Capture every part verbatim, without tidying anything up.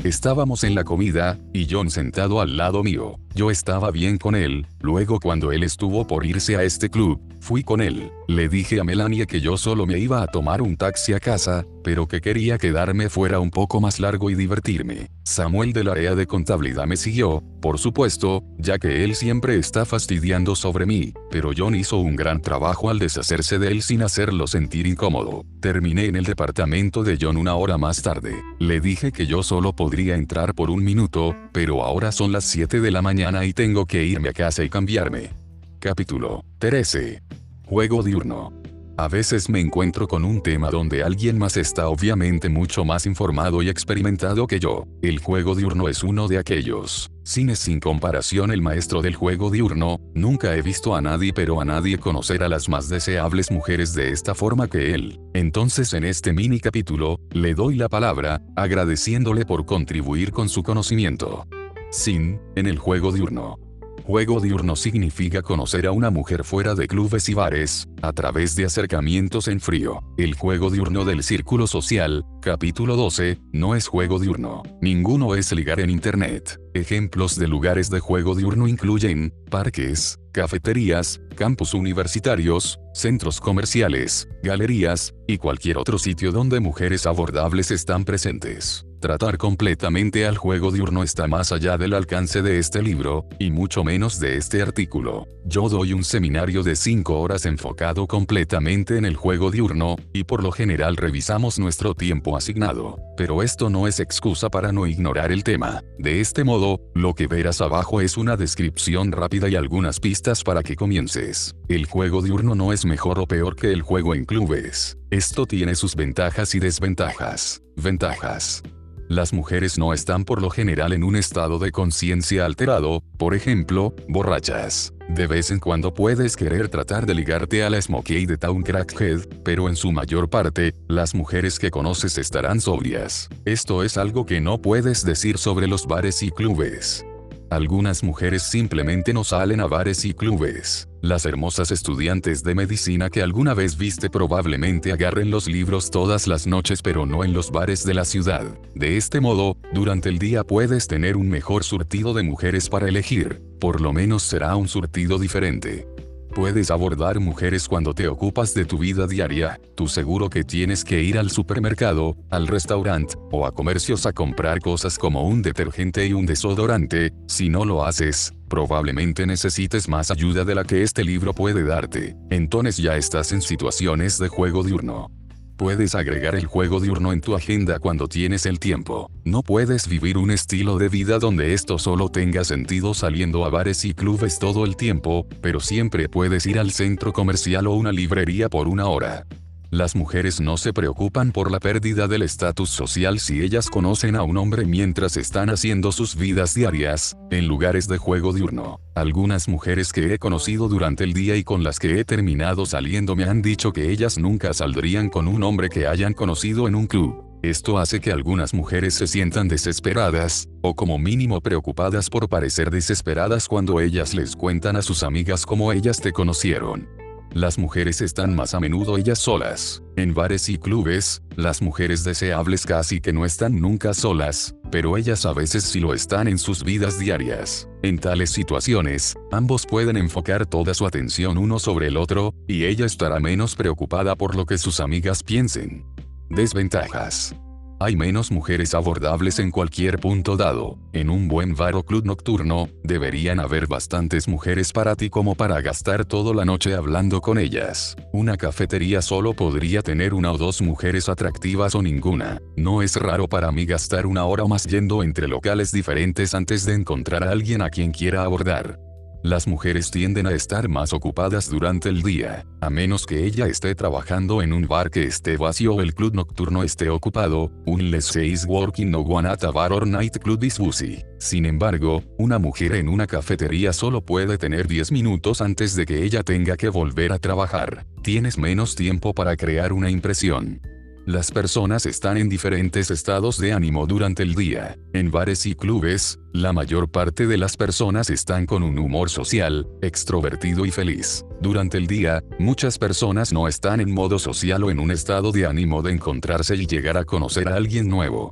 Estábamos en la comida, y John sentado al lado mío. Yo estaba bien con él. Luego, cuando él estuvo por irse a este club, fui con él. Le dije a Melania que yo solo me iba a tomar un taxi a casa, pero que quería quedarme fuera un poco más largo y divertirme. Samuel del área de contabilidad me siguió, por supuesto, ya que él siempre está fastidiando sobre mí, pero John hizo un gran trabajo al deshacerse de él sin hacerlo sentir incómodo. Terminé en el departamento de John una hora más tarde. Le dije que yo solo podría entrar por un minuto, pero ahora son las siete de la mañana y tengo que irme a casa y cambiarme. Capítulo trece. Juego diurno. A veces me encuentro con un tema donde alguien más está obviamente mucho más informado y experimentado que yo. El juego diurno es uno de aquellos. Sin es sin comparación el maestro del juego diurno. Nunca he visto a nadie pero a nadie conocer a las más deseables mujeres de esta forma que él. Entonces en este mini capítulo, le doy la palabra, agradeciéndole por contribuir con su conocimiento. Sin, en el juego diurno. Juego diurno significa conocer a una mujer fuera de clubes y bares, a través de acercamientos en frío. El juego diurno del círculo social, capítulo doce, no es juego diurno. Ninguno es ligar en internet. Ejemplos de lugares de juego diurno incluyen parques, cafeterías, campus universitarios, centros comerciales, galerías, y cualquier otro sitio donde mujeres abordables están presentes. Tratar completamente al juego diurno está más allá del alcance de este libro, y mucho menos de este artículo. Yo doy un seminario de cinco horas enfocado completamente en el juego diurno, y por lo general revisamos nuestro tiempo asignado. Pero esto no es excusa para no ignorar el tema. De este modo, lo que verás abajo es una descripción rápida y algunas pistas para que comiences. El juego diurno no es mejor o peor que el juego en clubes. Esto tiene sus ventajas y desventajas. Ventajas. Las mujeres no están por lo general en un estado de conciencia alterado, por ejemplo, borrachas. De vez en cuando puedes querer tratar de ligarte a la Smokey de Town Crackhead, pero en su mayor parte, las mujeres que conoces estarán sobrias. Esto es algo que no puedes decir sobre los bares y clubes. Algunas mujeres simplemente no salen a bares y clubes. Las hermosas estudiantes de medicina que alguna vez viste probablemente agarren los libros todas las noches pero no en los bares de la ciudad. De este modo, durante el día puedes tener un mejor surtido de mujeres para elegir. Por lo menos será un surtido diferente. Puedes abordar mujeres cuando te ocupas de tu vida diaria. Tú seguro que tienes que ir al supermercado, al restaurante, o a comercios a comprar cosas como un detergente y un desodorante. Si no lo haces, probablemente necesites más ayuda de la que este libro puede darte. Entonces ya estás en situaciones de juego diurno. Puedes agregar el juego diurno en tu agenda cuando tienes el tiempo. No puedes vivir un estilo de vida donde esto solo tenga sentido saliendo a bares y clubes todo el tiempo, pero siempre puedes ir al centro comercial o una librería por una hora. Las mujeres no se preocupan por la pérdida del estatus social si ellas conocen a un hombre mientras están haciendo sus vidas diarias, en lugares de juego diurno. Algunas mujeres que he conocido durante el día y con las que he terminado saliendo me han dicho que ellas nunca saldrían con un hombre que hayan conocido en un club. Esto hace que algunas mujeres se sientan desesperadas, o como mínimo preocupadas por parecer desesperadas cuando ellas les cuentan a sus amigas cómo ellas te conocieron. Las mujeres están más a menudo ellas solas. En bares y clubes, las mujeres deseables casi que no están nunca solas, pero ellas a veces sí lo están en sus vidas diarias. En tales situaciones, ambos pueden enfocar toda su atención uno sobre el otro, y ella estará menos preocupada por lo que sus amigas piensen. Desventajas. Hay menos mujeres abordables en cualquier punto dado. En un buen bar o club nocturno, deberían haber bastantes mujeres para ti como para gastar toda la noche hablando con ellas. Una cafetería solo podría tener una o dos mujeres atractivas o ninguna. No es raro para mí gastar una hora más yendo entre locales diferentes antes de encontrar a alguien a quien quiera abordar. Las mujeres tienden a estar más ocupadas durante el día, a menos que ella esté trabajando en un bar que esté vacío o el club nocturno esté ocupado, unless she is working no one at a bar or night club is busy. Sin embargo, una mujer en una cafetería solo puede tener diez minutos antes de que ella tenga que volver a trabajar. Tienes menos tiempo para crear una impresión. Las personas están en diferentes estados de ánimo durante el día. En bares y clubes, la mayor parte de las personas están con un humor social, extrovertido y feliz. Durante el día, muchas personas no están en modo social o en un estado de ánimo de encontrarse y llegar a conocer a alguien nuevo.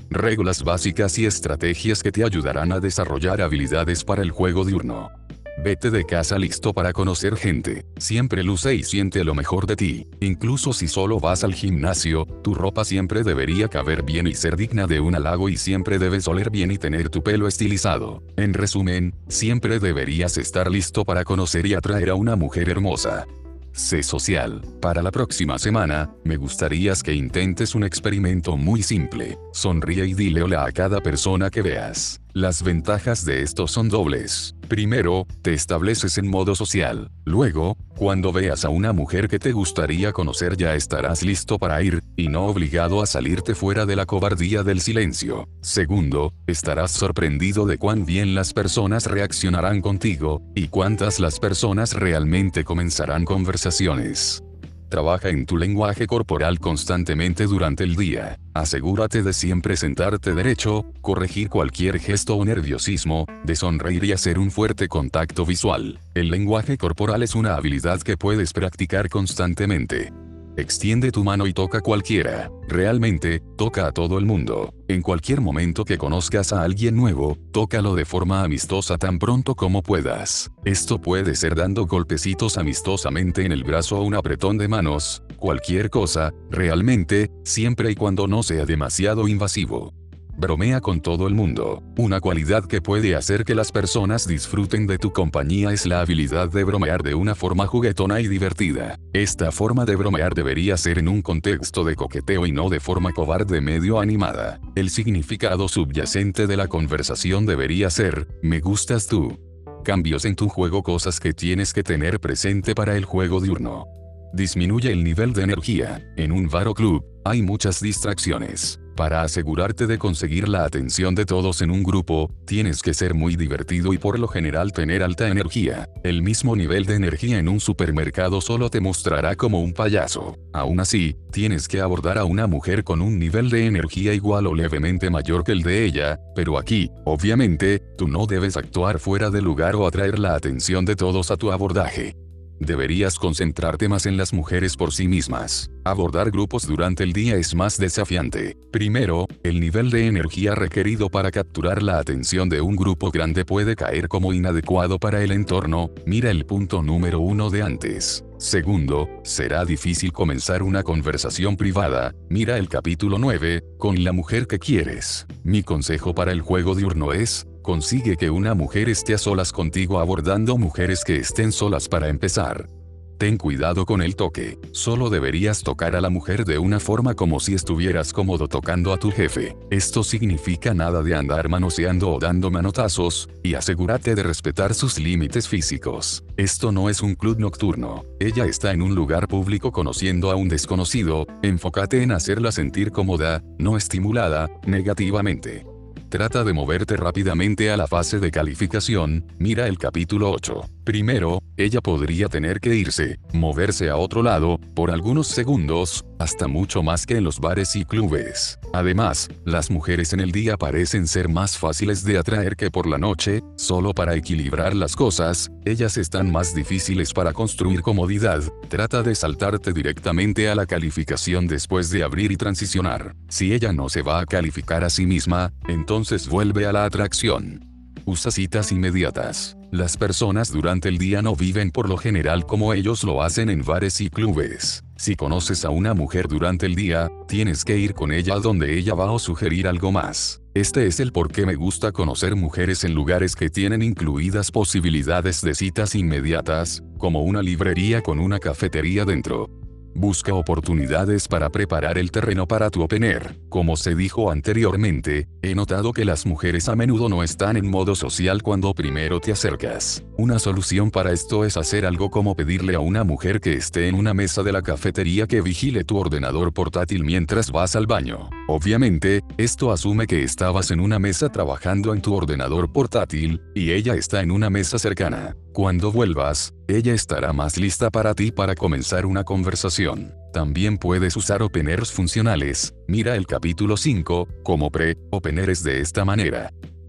reglas básicas y estrategias que te ayudarán a desarrollar habilidades para el juego diurno. Vete de casa listo para conocer gente. Siempre luce y siente lo mejor de ti. Incluso si solo vas al gimnasio, tu ropa siempre debería caber bien y ser digna de un halago, y siempre debes oler bien y tener tu pelo estilizado. En resumen, siempre deberías estar listo para conocer y atraer a una mujer hermosa. Sé social. Para la próxima semana, me gustaría que intentes un experimento muy simple. Sonríe y dile hola a cada persona que veas. Las ventajas de esto son dobles. Primero, te estableces en modo social. Luego, cuando veas a una mujer que te gustaría conocer, ya estarás listo para ir, y no obligado a salirte fuera de la cobardía del silencio. Segundo, estarás sorprendido de cuán bien las personas reaccionarán contigo, y cuántas las personas realmente comenzarán conversaciones. Trabaja en tu lenguaje corporal constantemente durante el día. Asegúrate de siempre sentarte derecho, corregir cualquier gesto o nerviosismo, de sonreír y hacer un fuerte contacto visual. El lenguaje corporal es una habilidad que puedes practicar constantemente. Extiende tu mano y toca a cualquiera. Realmente, toca a todo el mundo. En cualquier momento que conozcas a alguien nuevo, tócalo de forma amistosa tan pronto como puedas. Esto puede ser dando golpecitos amistosamente en el brazo o un apretón de manos, cualquier cosa, realmente, siempre y cuando no sea demasiado invasivo. Bromea con todo el mundo. Una cualidad que puede hacer que las personas disfruten de tu compañía es la habilidad de bromear de una forma juguetona y divertida. Esta forma de bromear debería ser en un contexto de coqueteo y no de forma cobarde medio animada. El significado subyacente de la conversación debería ser: me gustas tú. Cambios en tu juego: cosas que tienes que tener presente para el juego diurno. Disminuye el nivel de energía. En un bar o club, hay muchas distracciones. Para asegurarte de conseguir la atención de todos en un grupo, tienes que ser muy divertido y por lo general tener alta energía. El mismo nivel de energía en un supermercado solo te mostrará como un payaso. Aún así, tienes que abordar a una mujer con un nivel de energía igual o levemente mayor que el de ella, pero aquí, obviamente, tú no debes actuar fuera de lugar o atraer la atención de todos a tu abordaje. Deberías concentrarte más en las mujeres por sí mismas. Abordar grupos durante el día es más desafiante. Primero, el nivel de energía requerido para capturar la atención de un grupo grande puede caer como inadecuado para el entorno. Mira el punto número uno de antes. Segundo, será difícil comenzar una conversación privada. Mira el capítulo nueve, con la mujer que quieres. Mi consejo para el juego diurno es: consigue que una mujer esté a solas contigo, abordando mujeres que estén solas para empezar. Ten cuidado con el toque. Solo deberías tocar a la mujer de una forma como si estuvieras cómodo tocando a tu jefe. Esto significa nada de andar manoseando o dando manotazos, y asegúrate de respetar sus límites físicos. Esto no es un club nocturno. Ella está en un lugar público conociendo a un desconocido. Enfócate en hacerla sentir cómoda, no estimulada negativamente. Trata de moverte rápidamente a la fase de calificación. Mira el capítulo ocho. Primero, ella podría tener que irse, moverse a otro lado, por algunos segundos, hasta mucho más que en los bares y clubes. Además, las mujeres en el día parecen ser más fáciles de atraer que por la noche. Solo para equilibrar las cosas, ellas están más difíciles para construir comodidad. Trata de saltarte directamente a la calificación después de abrir y transicionar. Si ella no se va a calificar a sí misma, entonces vuelve a la atracción. Usa citas inmediatas. Las personas durante el día no viven por lo general como ellos lo hacen en bares y clubes. Si conoces a una mujer durante el día, tienes que ir con ella a donde ella va o sugerir algo más. Este es el por qué me gusta conocer mujeres en lugares que tienen incluidas posibilidades de citas inmediatas, como una librería con una cafetería dentro. Busca oportunidades para preparar el terreno para tu open air. Como se dijo anteriormente, he notado que las mujeres a menudo no están en modo social cuando primero te acercas. Una solución para esto es hacer algo como pedirle a una mujer que esté en una mesa de la cafetería que vigile tu ordenador portátil mientras vas al baño. Obviamente, esto asume que estabas en una mesa trabajando en tu ordenador portátil, y ella está en una mesa cercana. Cuando vuelvas, ella estará más lista para ti para comenzar una conversación. También puedes usar openers funcionales. Mira el capítulo cinco, como pre-openers de esta manera.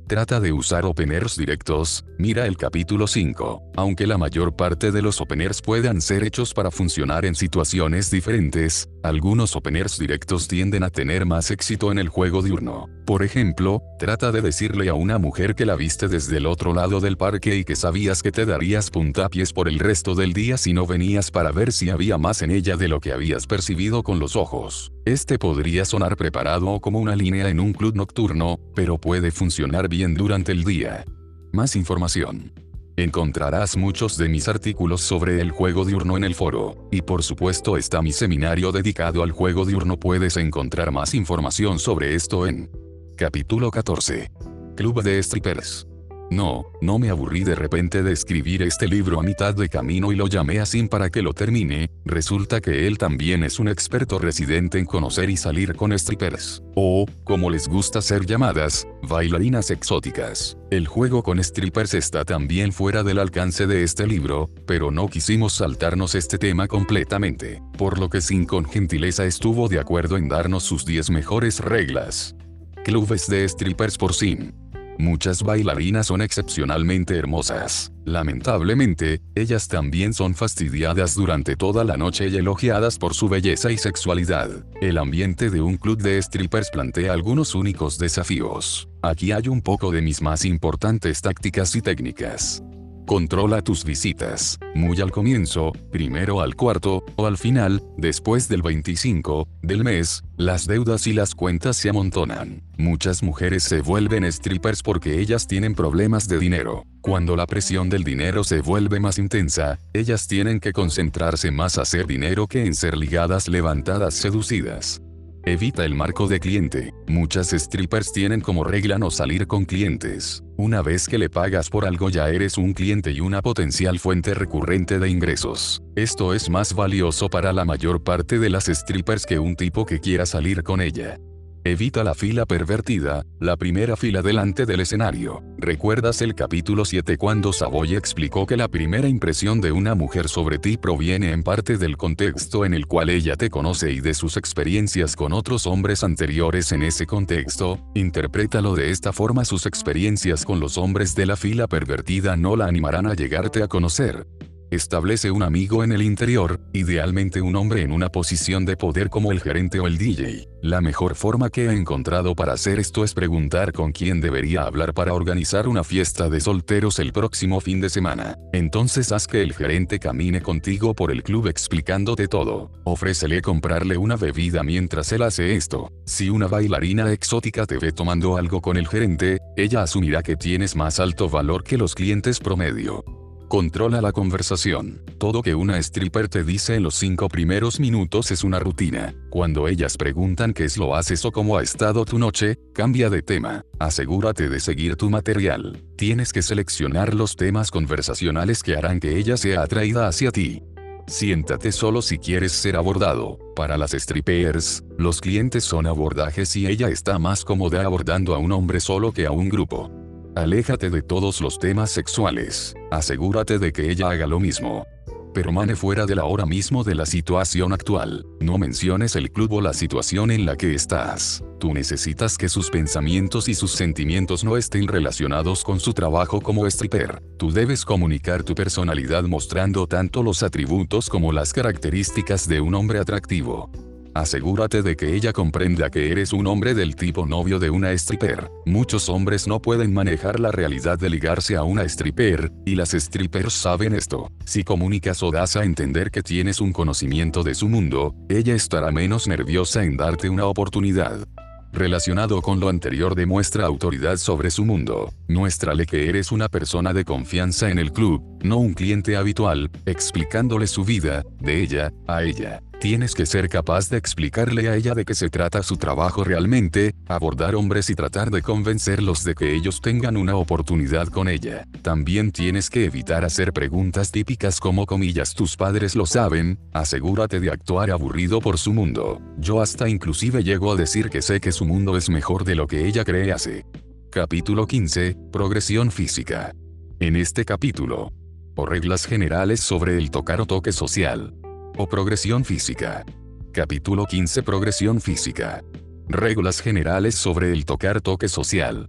Trata de usar openers directos, mira el capítulo cinco. Aunque la mayor parte de los openers puedan ser hechos para funcionar en situaciones diferentes, algunos openers directos tienden a tener más éxito en el juego diurno. Por ejemplo, trata de decirle a una mujer que la viste desde el otro lado del parque y que sabías que te darías puntapiés por el resto del día si no venías para ver si había más en ella de lo que habías percibido con los ojos. Este podría sonar preparado o como una línea en un club nocturno, pero puede funcionar bien durante el día. Más información. Encontrarás muchos de mis artículos sobre el juego diurno en el foro, y por supuesto está mi seminario dedicado al juego diurno. Puedes encontrar más información sobre esto en Capítulo catorce. Club de Strippers. No, no me aburrí de repente de escribir este libro a mitad de camino y lo llamé a Sim para que lo termine. Resulta que él también es un experto residente en conocer y salir con strippers, o, como les gusta ser llamadas, bailarinas exóticas. El juego con strippers está también fuera del alcance de este libro, pero no quisimos saltarnos este tema completamente, por lo que Sim con gentileza estuvo de acuerdo en darnos sus diez mejores reglas. Clubes de strippers por Sim. Muchas bailarinas son excepcionalmente hermosas. Lamentablemente, ellas también son fastidiadas durante toda la noche y elogiadas por su belleza y sexualidad. El ambiente de un club de strippers plantea algunos únicos desafíos. Aquí hay un poco de mis más importantes tácticas y técnicas. Controla tus visitas, muy al comienzo, primero al cuarto, o al final, después del veinticinco, del mes, las deudas y las cuentas se amontonan. Muchas mujeres se vuelven strippers porque ellas tienen problemas de dinero. Cuando la presión del dinero se vuelve más intensa, ellas tienen que concentrarse más a hacer dinero que en ser ligadas, levantadas, seducidas. Evita el marco de cliente. Muchas strippers tienen como regla no salir con clientes. Una vez que le pagas por algo ya eres un cliente y una potencial fuente recurrente de ingresos. Esto es más valioso para la mayor parte de las strippers que un tipo que quiera salir con ella. Evita la fila pervertida, la primera fila delante del escenario. ¿Recuerdas el capítulo siete cuando Savoy explicó que la primera impresión de una mujer sobre ti proviene en parte del contexto en el cual ella te conoce y de sus experiencias con otros hombres anteriores en ese contexto? Interprétalo de esta forma: sus experiencias con los hombres de la fila pervertida no la animarán a llegarte a conocer. Establece un amigo en el interior, idealmente un hombre en una posición de poder como el gerente o el D J. La mejor forma que he encontrado para hacer esto es preguntar con quién debería hablar para organizar una fiesta de solteros el próximo fin de semana. Entonces haz que el gerente camine contigo por el club explicándote todo. Ofrécele comprarle una bebida mientras él hace esto. Si una bailarina exótica te ve tomando algo con el gerente, ella asumirá que tienes más alto valor que los clientes promedio. Controla la conversación. Todo que una stripper te dice en los cinco primeros minutos es una rutina. Cuando ellas preguntan qué es lo haces o cómo ha estado tu noche, cambia de tema. Asegúrate de seguir tu material. Tienes que seleccionar los temas conversacionales que harán que ella sea atraída hacia ti. Siéntate solo si quieres ser abordado. Para las strippers, los clientes son abordajes y ella está más cómoda abordando a un hombre solo que a un grupo. Aléjate de todos los temas sexuales. Asegúrate de que ella haga lo mismo. Permane fuera de la hora mismo de la situación actual. No menciones el club o la situación en la que estás. Tú necesitas que sus pensamientos y sus sentimientos no estén relacionados con su trabajo como stripper. Tú debes comunicar tu personalidad mostrando tanto los atributos como las características de un hombre atractivo. Asegúrate de que ella comprenda que eres un hombre del tipo novio de una stripper. Muchos hombres no pueden manejar la realidad de ligarse a una stripper, y las strippers saben esto. Si comunicas o das a entender que tienes un conocimiento de su mundo, ella estará menos nerviosa en darte una oportunidad. Relacionado con lo anterior, demuestra autoridad sobre su mundo. Muéstrale que eres una persona de confianza en el club, no un cliente habitual, explicándole su vida, de ella, a ella. Tienes que ser capaz de explicarle a ella de qué se trata su trabajo realmente, abordar hombres y tratar de convencerlos de que ellos tengan una oportunidad con ella. También tienes que evitar hacer preguntas típicas como comillas tus padres lo saben. Asegúrate de actuar aburrido por su mundo. Yo hasta inclusive llego a decir que sé que su mundo es mejor de lo que ella cree hace. Capítulo quince. Progresión física. En este capítulo, o reglas generales sobre el tocar o toque social. O progresión física. Capítulo quince. Progresión física. Reglas generales sobre el tocar toque social.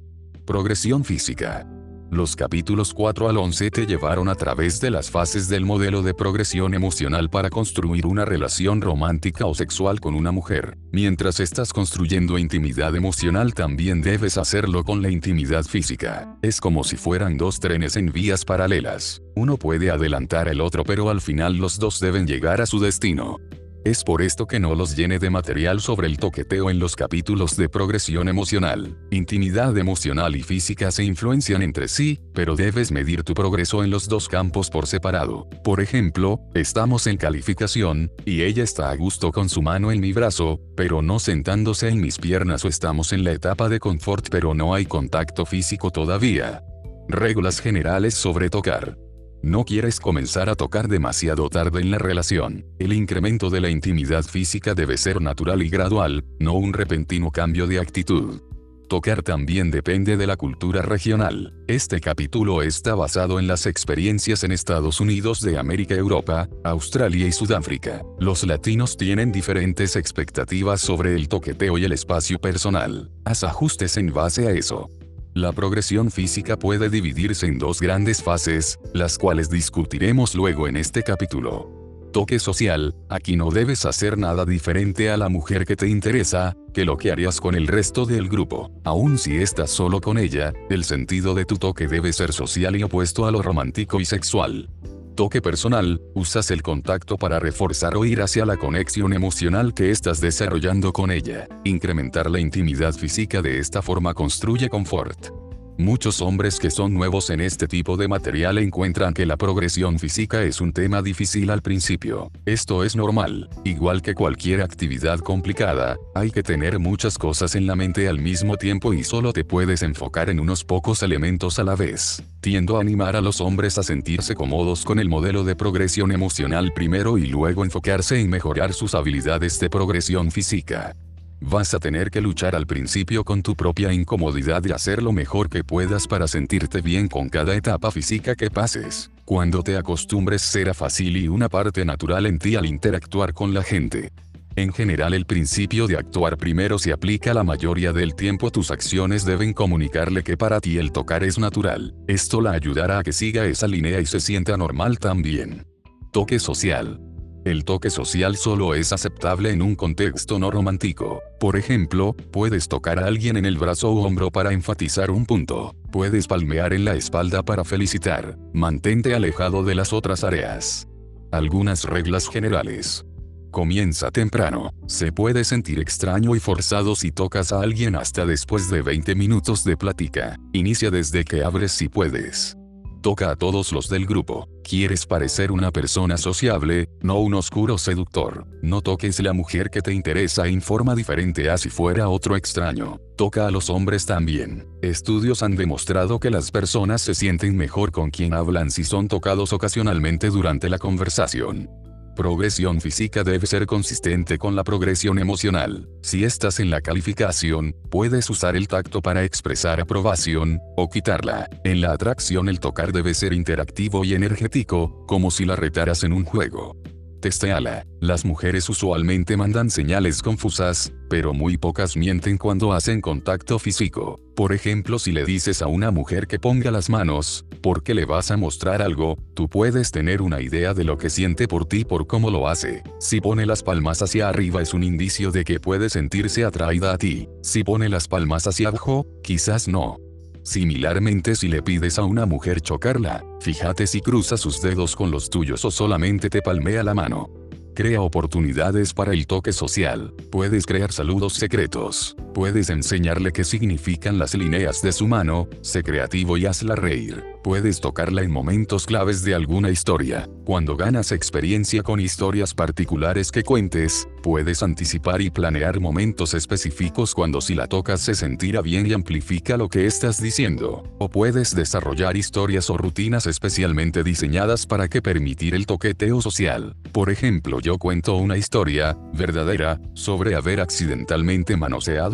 Progresión física. Los capítulos cuatro al once te llevaron a través de las fases del modelo de progresión emocional para construir una relación romántica o sexual con una mujer. Mientras estás construyendo intimidad emocional, también debes hacerlo con la intimidad física. Es como si fueran dos trenes en vías paralelas. Uno puede adelantar al otro, pero al final los dos deben llegar a su destino. Es por esto que no los llene de material sobre el toqueteo en los capítulos de progresión emocional. Intimidad emocional y física se influencian entre sí, pero debes medir tu progreso en los dos campos por separado. Por ejemplo, estamos en calificación, y ella está a gusto con su mano en mi brazo, pero no sentándose en mis piernas, o estamos en la etapa de confort pero no hay contacto físico todavía. Reglas generales sobre tocar. No quieres comenzar a tocar demasiado tarde en la relación. El incremento de la intimidad física debe ser natural y gradual, no un repentino cambio de actitud. Tocar también depende de la cultura regional. Este capítulo está basado en las experiencias en Estados Unidos de América, Europa, Australia y Sudáfrica. Los latinos tienen diferentes expectativas sobre el toqueteo y el espacio personal. Haz ajustes en base a eso. La progresión física puede dividirse en dos grandes fases, las cuales discutiremos luego en este capítulo. Toque social. Aquí no debes hacer nada diferente a la mujer que te interesa, que lo que harías con el resto del grupo. Aun si estás solo con ella, el sentido de tu toque debe ser social y opuesto a lo romántico y sexual. Toque personal. Usas el contacto para reforzar o ir hacia la conexión emocional que estás desarrollando con ella. Incrementar la intimidad física de esta forma construye confort. Muchos hombres que son nuevos en este tipo de material encuentran que la progresión física es un tema difícil al principio. Esto es normal. Igual que cualquier actividad complicada, hay que tener muchas cosas en la mente al mismo tiempo y solo te puedes enfocar en unos pocos elementos a la vez. Tiendo a animar a los hombres a sentirse cómodos con el modelo de progresión emocional primero y luego enfocarse en mejorar sus habilidades de progresión física. Vas a tener que luchar al principio con tu propia incomodidad y hacer lo mejor que puedas para sentirte bien con cada etapa física que pases. Cuando te acostumbres será fácil y una parte natural en ti al interactuar con la gente. En general, el principio de actuar primero se aplica la mayoría del tiempo. Tus acciones deben comunicarle que para ti el tocar es natural. Esto la ayudará a que siga esa línea y se sienta normal también. Toque social. El toque social solo es aceptable en un contexto no romántico. Por ejemplo, puedes tocar a alguien en el brazo o hombro para enfatizar un punto. Puedes palmear en la espalda para felicitar. Mantente alejado de las otras áreas. Algunas reglas generales. Comienza temprano. Se puede sentir extraño y forzado si tocas a alguien hasta después de veinte minutos de plática. Inicia desde que abres si puedes. Toca a todos los del grupo. Quieres parecer una persona sociable, no un oscuro seductor. No toques la mujer que te interesa en forma diferente a si fuera otro extraño. Toca a los hombres también. Estudios han demostrado que las personas se sienten mejor con quien hablan si son tocados ocasionalmente durante la conversación. Progresión física debe ser consistente con la progresión emocional. Si estás en la calificación, puedes usar el tacto para expresar aprobación, o quitarla. En la atracción, el tocar debe ser interactivo y energético, como si la retaras en un juego. Testéala. Las mujeres usualmente mandan señales confusas, pero muy pocas mienten cuando hacen contacto físico. Por ejemplo, si le dices a una mujer que ponga las manos, porque le vas a mostrar algo, tú puedes tener una idea de lo que siente por ti por cómo lo hace. Si pone las palmas hacia arriba es un indicio de que puede sentirse atraída a ti. Si pone las palmas hacia abajo, quizás no. Similarmente, si le pides a una mujer chocarla, fíjate si cruza sus dedos con los tuyos o solamente te palmea la mano. Crea oportunidades para el toque social. Puedes crear saludos secretos. Puedes enseñarle qué significan las líneas de su mano. Sé creativo y hazla reír. Puedes tocarla en momentos claves de alguna historia. Cuando ganas experiencia con historias particulares que cuentes, puedes anticipar y planear momentos específicos cuando si la tocas se sentirá bien y amplifica lo que estás diciendo. O puedes desarrollar historias o rutinas especialmente diseñadas para que permitir el toqueteo social. Por ejemplo, yo cuento una historia, verdadera, sobre haber accidentalmente manoseado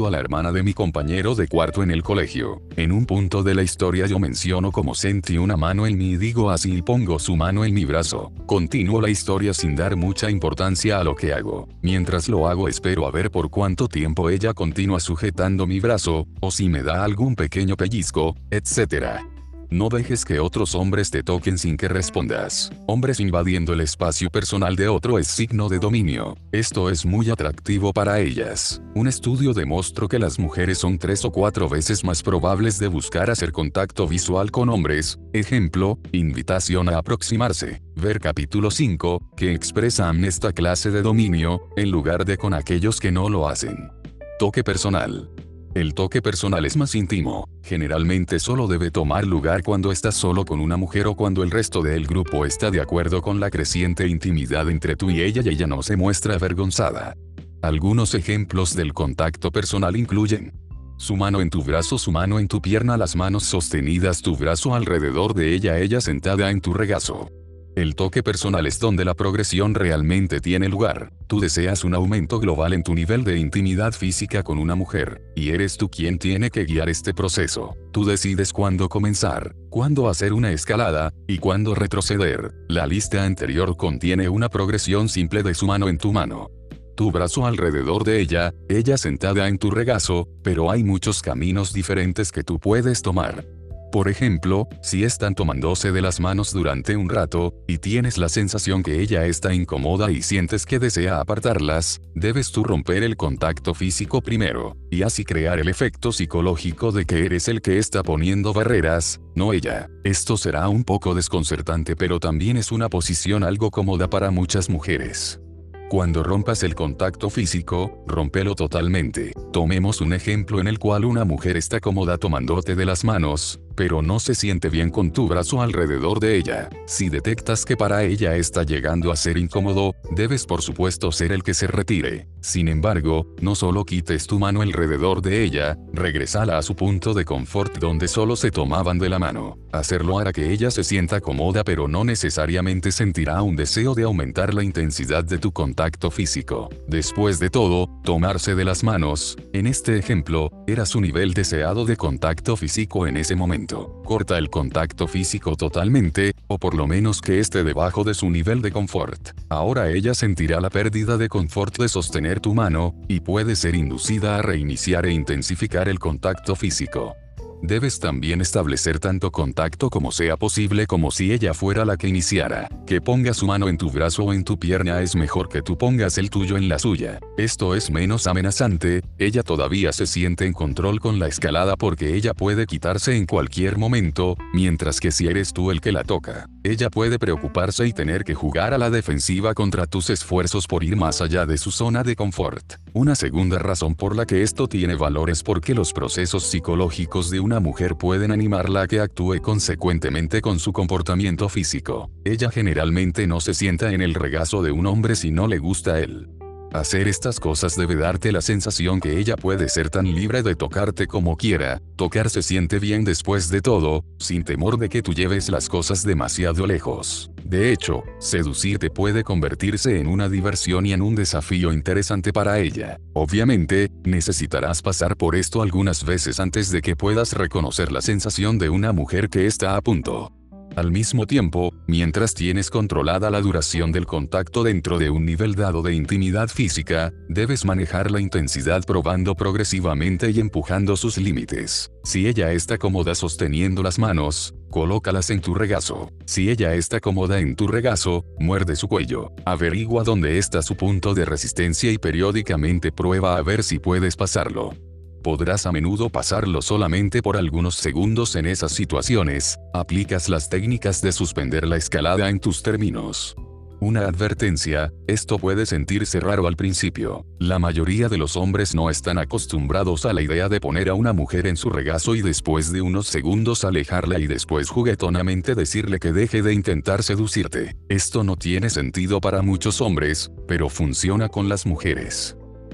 a la hermana de mi compañero de cuarto en el colegio. En un punto de la historia yo menciono cómo sentí una mano en mí y digo así y pongo su mano en mi brazo. Continúo la historia sin dar mucha importancia a lo que hago. Mientras lo hago espero a ver por cuánto tiempo ella continúa sujetando mi brazo, o si me da algún pequeño pellizco, etcétera. No dejes que otros hombres te toquen sin que respondas. Hombres invadiendo el espacio personal de otro es signo de dominio. Esto es muy atractivo para ellas. Un estudio demostró que las mujeres son tres o cuatro veces más probables de buscar hacer contacto visual con hombres. Ejemplo, invitación a aproximarse. Ver capítulo cinco, que expresan esta clase de dominio, en lugar de con aquellos que no lo hacen. Toque personal. El toque personal es más íntimo. Generalmente solo debe tomar lugar cuando estás solo con una mujer o cuando el resto del grupo está de acuerdo con la creciente intimidad entre tú y ella y ella no se muestra avergonzada. Algunos ejemplos del contacto personal incluyen: su mano en tu brazo, su mano en tu pierna, las manos sostenidas, tu brazo alrededor de ella, ella sentada en tu regazo. El toque personal es donde la progresión realmente tiene lugar. Tú deseas un aumento global en tu nivel de intimidad física con una mujer, y eres tú quien tiene que guiar este proceso. Tú decides cuándo comenzar, cuándo hacer una escalada, y cuándo retroceder. La lista anterior contiene una progresión simple de su mano en tu mano, tu brazo alrededor de ella, ella sentada en tu regazo, pero hay muchos caminos diferentes que tú puedes tomar. Por ejemplo, si están tomándose de las manos durante un rato, y tienes la sensación que ella está incómoda y sientes que desea apartarlas, debes tú romper el contacto físico primero, y así crear el efecto psicológico de que eres el que está poniendo barreras, no ella. Esto será un poco desconcertante, pero también es una posición algo cómoda para muchas mujeres. Cuando rompas el contacto físico, rómpelo totalmente. Tomemos un ejemplo en el cual una mujer está cómoda tomándote de las manos, pero no se siente bien con tu brazo alrededor de ella. Si detectas que para ella está llegando a ser incómodo, debes por supuesto ser el que se retire. Sin embargo, no solo quites tu mano alrededor de ella, regresala a su punto de confort donde solo se tomaban de la mano. Hacerlo hará que ella se sienta cómoda, pero no necesariamente sentirá un deseo de aumentar la intensidad de tu contacto físico. Después de todo, tomarse de las manos, en este ejemplo, era su nivel deseado de contacto físico en ese momento. Corta el contacto físico totalmente, o por lo menos que esté debajo de su nivel de confort. Ahora ella sentirá la pérdida de confort de sostener tu mano, y puede ser inducida a reiniciar e intensificar el contacto físico. Debes también establecer tanto contacto como sea posible, como si ella fuera la que iniciara. Que ponga su mano en tu brazo o en tu pierna es mejor que tú pongas el tuyo en la suya. Esto es menos amenazante, ella todavía se siente en control con la escalada porque ella puede quitarse en cualquier momento, mientras que si eres tú el que la toca, ella puede preocuparse y tener que jugar a la defensiva contra tus esfuerzos por ir más allá de su zona de confort. Una segunda razón por la que esto tiene valor es porque los procesos psicológicos de una mujer pueden animarla a que actúe consecuentemente con su comportamiento físico. Ella generalmente no se sienta en el regazo de un hombre si no le gusta a él. Hacer estas cosas debe darte la sensación que ella puede ser tan libre de tocarte como quiera. Tocar se siente bien después de todo, sin temor de que tú lleves las cosas demasiado lejos. De hecho, seducirte puede convertirse en una diversión y en un desafío interesante para ella. Obviamente, necesitarás pasar por esto algunas veces antes de que puedas reconocer la sensación de una mujer que está a punto. Al mismo tiempo, mientras tienes controlada la duración del contacto dentro de un nivel dado de intimidad física, debes manejar la intensidad probando progresivamente y empujando sus límites. Si ella está cómoda sosteniendo las manos, colócalas en tu regazo. Si ella está cómoda en tu regazo, muerde su cuello. Averigua dónde está su punto de resistencia y periódicamente prueba a ver si puedes pasarlo. Podrás a menudo pasarlo solamente por algunos segundos en esas situaciones. Aplicas las técnicas de suspender la escalada en tus términos. Una advertencia, esto puede sentirse raro al principio. La mayoría de los hombres no están acostumbrados a la idea de poner a una mujer en su regazo y después de unos segundos alejarla y después juguetonamente decirle que deje de intentar seducirte. Esto no tiene sentido para muchos hombres, pero funciona con las mujeres.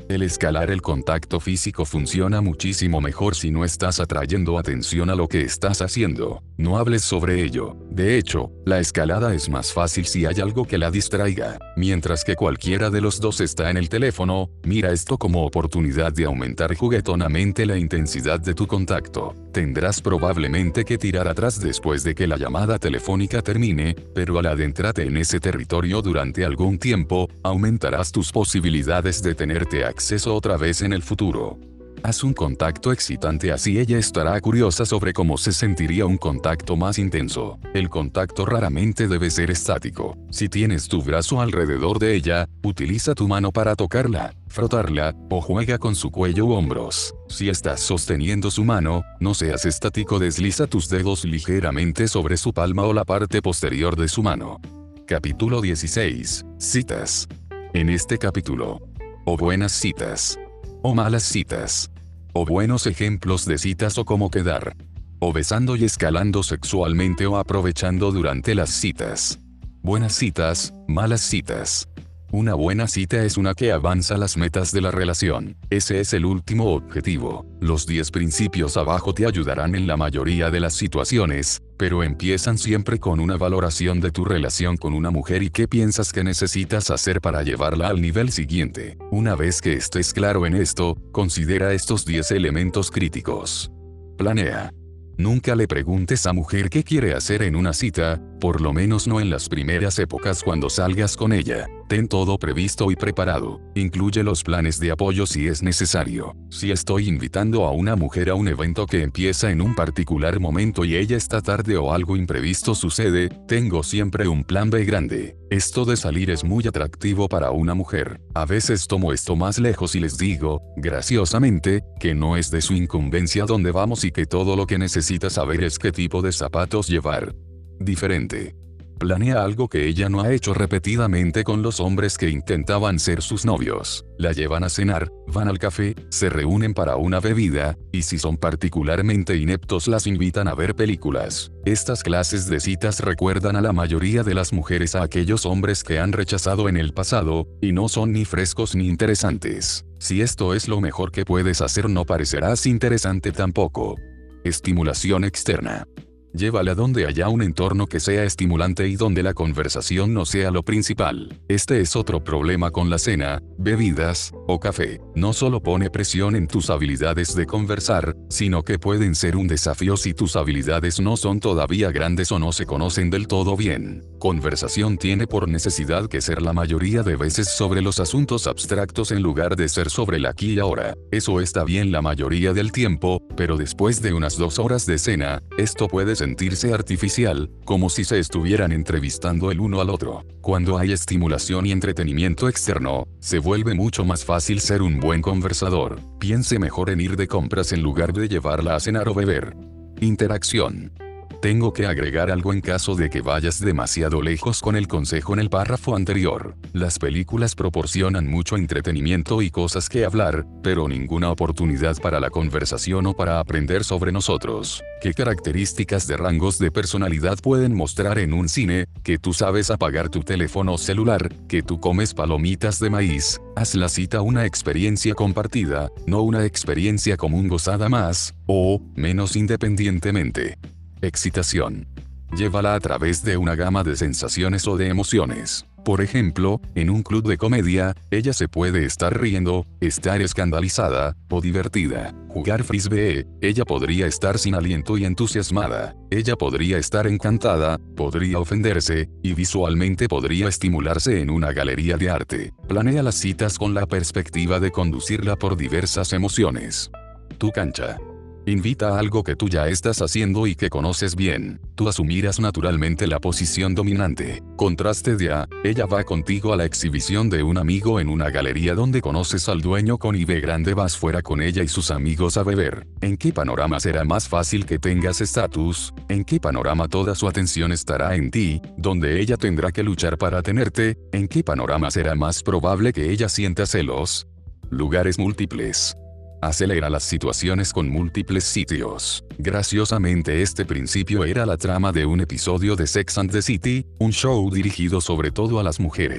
El escalar el contacto físico funciona muchísimo mejor si no estás atrayendo atención a lo que estás haciendo. No hables sobre ello. De hecho, la escalada es más fácil si hay algo que la distraiga. Mientras que cualquiera de los dos está en el teléfono, mira esto como oportunidad de aumentar juguetonamente la intensidad de tu contacto. Tendrás probablemente que tirar atrás después de que la llamada telefónica termine, pero al adentrarte en ese territorio durante algún tiempo, aumentarás tus posibilidades de tenerte acceso otra vez en el futuro. Haz un contacto excitante, así ella estará curiosa sobre cómo se sentiría un contacto más intenso. El contacto raramente debe ser estático. Si tienes tu brazo alrededor de ella, utiliza tu mano para tocarla, frotarla, o juega con su cuello u hombros. Si estás sosteniendo su mano, no seas estático, desliza tus dedos ligeramente sobre su palma o la parte posterior de su mano. Capítulo dieciséis. Citas. En este capítulo, o buenas citas, o malas citas, o buenos ejemplos de citas o cómo quedar, o besando y escalando sexualmente o aprovechando durante las citas. Buenas citas, malas citas. Una buena cita es una que avanza las metas de la relación. Ese es el último objetivo. Los diez principios abajo te ayudarán en la mayoría de las situaciones, pero empiezan siempre con una valoración de tu relación con una mujer y qué piensas que necesitas hacer para llevarla al nivel siguiente. Una vez que estés claro en esto, considera estos diez elementos críticos. Planea. Nunca le preguntes a mujer qué quiere hacer en una cita, por lo menos no en las primeras épocas cuando salgas con ella. Ten todo previsto y preparado. Incluye los planes de apoyo si es necesario. Si estoy invitando a una mujer a un evento que empieza en un particular momento y ella está tarde o algo imprevisto sucede, tengo siempre un plan B grande. Esto de salir es muy atractivo para una mujer. A veces tomo esto más lejos y les digo, graciosamente, que no es de su incumbencia dónde vamos y que todo lo que necesita saber es qué tipo de zapatos llevar. Diferente. Planea algo que ella no ha hecho repetidamente con los hombres que intentaban ser sus novios. La llevan a cenar, van al café, se reúnen para una bebida, y si son particularmente ineptos las invitan a ver películas. Estas clases de citas recuerdan a la mayoría de las mujeres a aquellos hombres que han rechazado en el pasado, y no son ni frescos ni interesantes. Si esto es lo mejor que puedes hacer, no parecerás interesante tampoco. Estimulación externa. Llévala donde haya un entorno que sea estimulante y donde la conversación no sea lo principal. Este es otro problema con la cena, bebidas, o café. No solo pone presión en tus habilidades de conversar, sino que pueden ser un desafío si tus habilidades no son todavía grandes o no se conocen del todo bien. Conversación tiene por necesidad que ser la mayoría de veces sobre los asuntos abstractos en lugar de ser sobre el aquí y ahora. Eso está bien la mayoría del tiempo, pero después de unas dos horas de cena, esto puede sentirse artificial, como si se estuvieran entrevistando el uno al otro. Cuando hay estimulación y entretenimiento externo, se vuelve mucho más fácil ser un buen conversador. Piense mejor en ir de compras en lugar de llevarla a cenar o beber. Interacción. Tengo que agregar algo en caso de que vayas demasiado lejos con el consejo en el párrafo anterior. Las películas proporcionan mucho entretenimiento y cosas que hablar, pero ninguna oportunidad para la conversación o para aprender sobre nosotros. ¿Qué características de rangos de personalidad pueden mostrar en un cine? Que tú sabes apagar tu teléfono celular, que tú comes palomitas de maíz. Haz la cita una experiencia compartida, no una experiencia común gozada más, o menos independientemente. Excitación. Llévala a través de una gama de sensaciones o de emociones. Por ejemplo, en un club de comedia, ella se puede estar riendo, estar escandalizada, o divertida. Jugar frisbee, ella podría estar sin aliento y entusiasmada. Ella podría estar encantada, podría ofenderse, y visualmente podría estimularse en una galería de arte. Planea las citas con la perspectiva de conducirla por diversas emociones. Tu cancha. Invita a algo que tú ya estás haciendo y que conoces bien. Tú asumirás naturalmente la posición dominante. Contraste de A, ella va contigo a la exhibición de un amigo en una galería donde conoces al dueño con I B grande, vas fuera con ella y sus amigos a beber. ¿En qué panorama será más fácil que tengas estatus? ¿En qué panorama toda su atención estará en ti, donde ella tendrá que luchar para tenerte? ¿En qué panorama será más probable que ella sienta celos? Lugares múltiples. Acelera las situaciones con múltiples sitios. Graciosamente, este principio era la trama de un episodio de Sex and the City, un show dirigido sobre todo a las mujeres.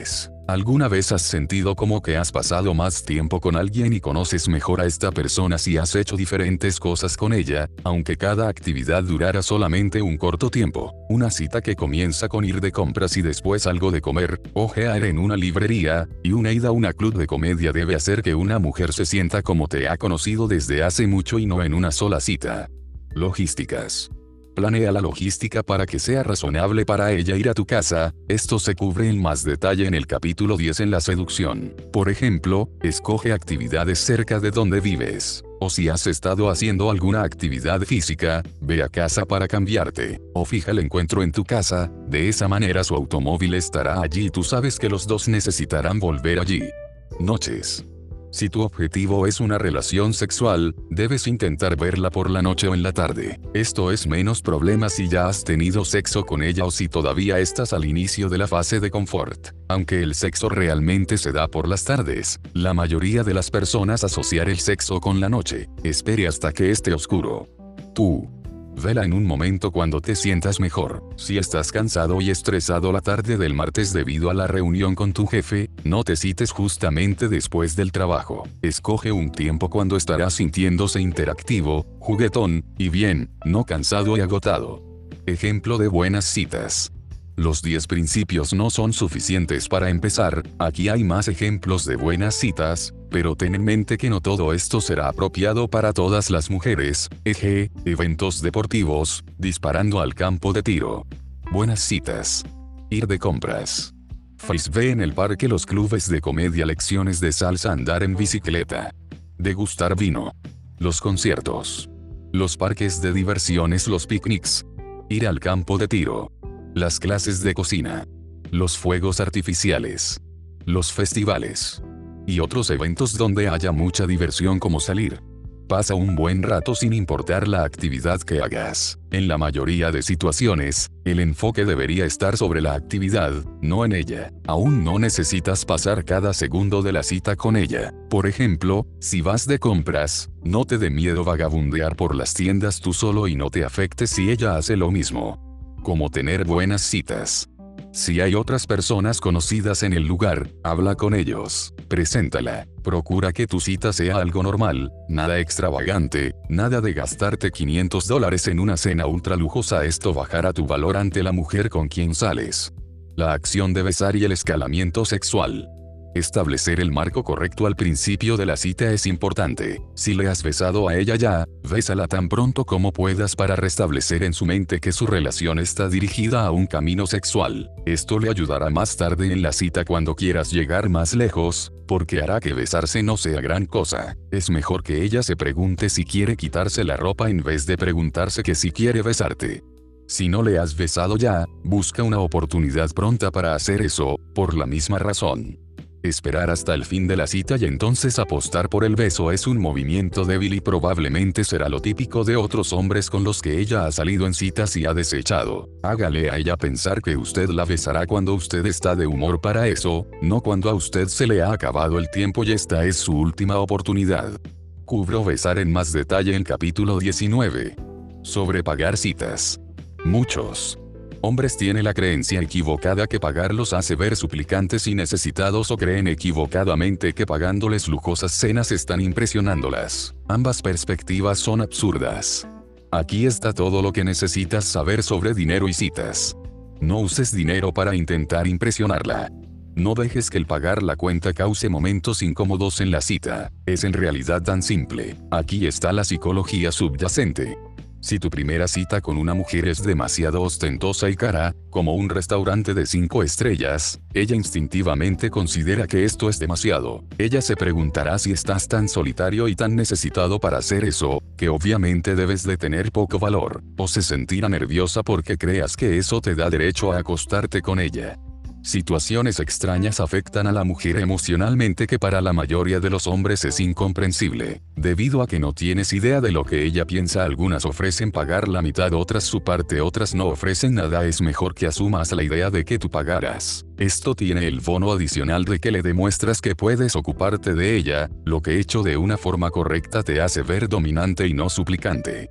¿Alguna vez has sentido como que has pasado más tiempo con alguien y conoces mejor a esta persona si has hecho diferentes cosas con ella, aunque cada actividad durara solamente un corto tiempo? Una cita que comienza con ir de compras y después algo de comer, ojear en una librería, y una ida a una club de comedia debe hacer que una mujer se sienta como te ha conocido desde hace mucho y no en una sola cita. Logísticas. Planea la logística para que sea razonable para ella ir a tu casa. Esto se cubre en más detalle en el capítulo diez en la seducción. Por ejemplo, escoge actividades cerca de donde vives. O si has estado haciendo alguna actividad física, ve a casa para cambiarte. O fija el encuentro en tu casa, de esa manera su automóvil estará allí y tú sabes que los dos necesitarán volver allí. Noches. Si tu objetivo es una relación sexual, debes intentar verla por la noche o en la tarde. Esto es menos problema si ya has tenido sexo con ella o si todavía estás al inicio de la fase de confort. Aunque el sexo realmente se da por las tardes, la mayoría de las personas asocian el sexo con la noche. Espere hasta que esté oscuro. Tú. Vela en un momento cuando te sientas mejor. Si estás cansado y estresado la tarde del martes debido a la reunión con tu jefe, no te cites justamente después del trabajo. Escoge un tiempo cuando estarás sintiéndose interactivo, juguetón, y bien, no cansado y agotado. Ejemplo de buenas citas. Los diez principios no son suficientes para empezar, aquí hay más ejemplos de buenas citas, pero ten en mente que no todo esto será apropiado para todas las mujeres, ej, eventos deportivos, disparando al campo de tiro. Buenas citas. Ir de compras. Ve en el parque, los clubes de comedia, lecciones de salsa, andar en bicicleta. Degustar vino. Los conciertos. Los parques de diversiones, los picnics. Ir al campo de tiro. Las clases de cocina. Los fuegos artificiales. Los festivales. Y otros eventos donde haya mucha diversión como salir. Pasa un buen rato sin importar la actividad que hagas. En la mayoría de situaciones, el enfoque debería estar sobre la actividad, no en ella. Aún no necesitas pasar cada segundo de la cita con ella. Por ejemplo, si vas de compras, no te dé miedo vagabundear por las tiendas tú solo y no te afecte si ella hace lo mismo. Como tener buenas citas. Si hay otras personas conocidas en el lugar, habla con ellos, preséntala, procura que tu cita sea algo normal, nada extravagante, nada de gastarte quinientos dólares en una cena ultra lujosa. Esto bajará tu valor ante la mujer con quien sales. La acción de besar y el escalamiento sexual. Establecer el marco correcto al principio de la cita es importante. Si le has besado a ella ya, bésala tan pronto como puedas para restablecer en su mente que su relación está dirigida a un camino sexual. Esto le ayudará más tarde en la cita cuando quieras llegar más lejos, porque hará que besarse no sea gran cosa. Es mejor que ella se pregunte si quiere quitarse la ropa en vez de preguntarse que si quiere besarte. Si no le has besado ya, busca una oportunidad pronta para hacer eso, por la misma razón. Esperar hasta el fin de la cita y entonces apostar por el beso es un movimiento débil y probablemente será lo típico de otros hombres con los que ella ha salido en citas y ha desechado. Hágale a ella pensar que usted la besará cuando usted está de humor para eso, no cuando a usted se le ha acabado el tiempo y esta es su última oportunidad. Cubro besar en más detalle en capítulo diecinueve. Sobre pagar citas. Muchos hombres tienen la creencia equivocada que pagar los hace ver suplicantes y necesitados, o creen equivocadamente que pagándoles lujosas cenas están impresionándolas. Ambas perspectivas son absurdas. Aquí está todo lo que necesitas saber sobre dinero y citas. No uses dinero para intentar impresionarla. No dejes que el pagar la cuenta cause momentos incómodos en la cita. Es en realidad tan simple. Aquí está la psicología subyacente. Si tu primera cita con una mujer es demasiado ostentosa y cara, como un restaurante de cinco estrellas, ella instintivamente considera que esto es demasiado. Ella se preguntará si estás tan solitario y tan necesitado para hacer eso, que obviamente debes de tener poco valor, o se sentirá nerviosa porque creas que eso te da derecho a acostarte con ella. Situaciones extrañas afectan a la mujer emocionalmente que para la mayoría de los hombres es incomprensible. Debido a que no tienes idea de lo que ella piensa, algunas ofrecen pagar la mitad, otras su parte, otras no ofrecen nada. Es mejor que asumas la idea de que tú pagarás. Esto tiene el bono adicional de que le demuestras que puedes ocuparte de ella, lo que hecho de una forma correcta te hace ver dominante y no suplicante.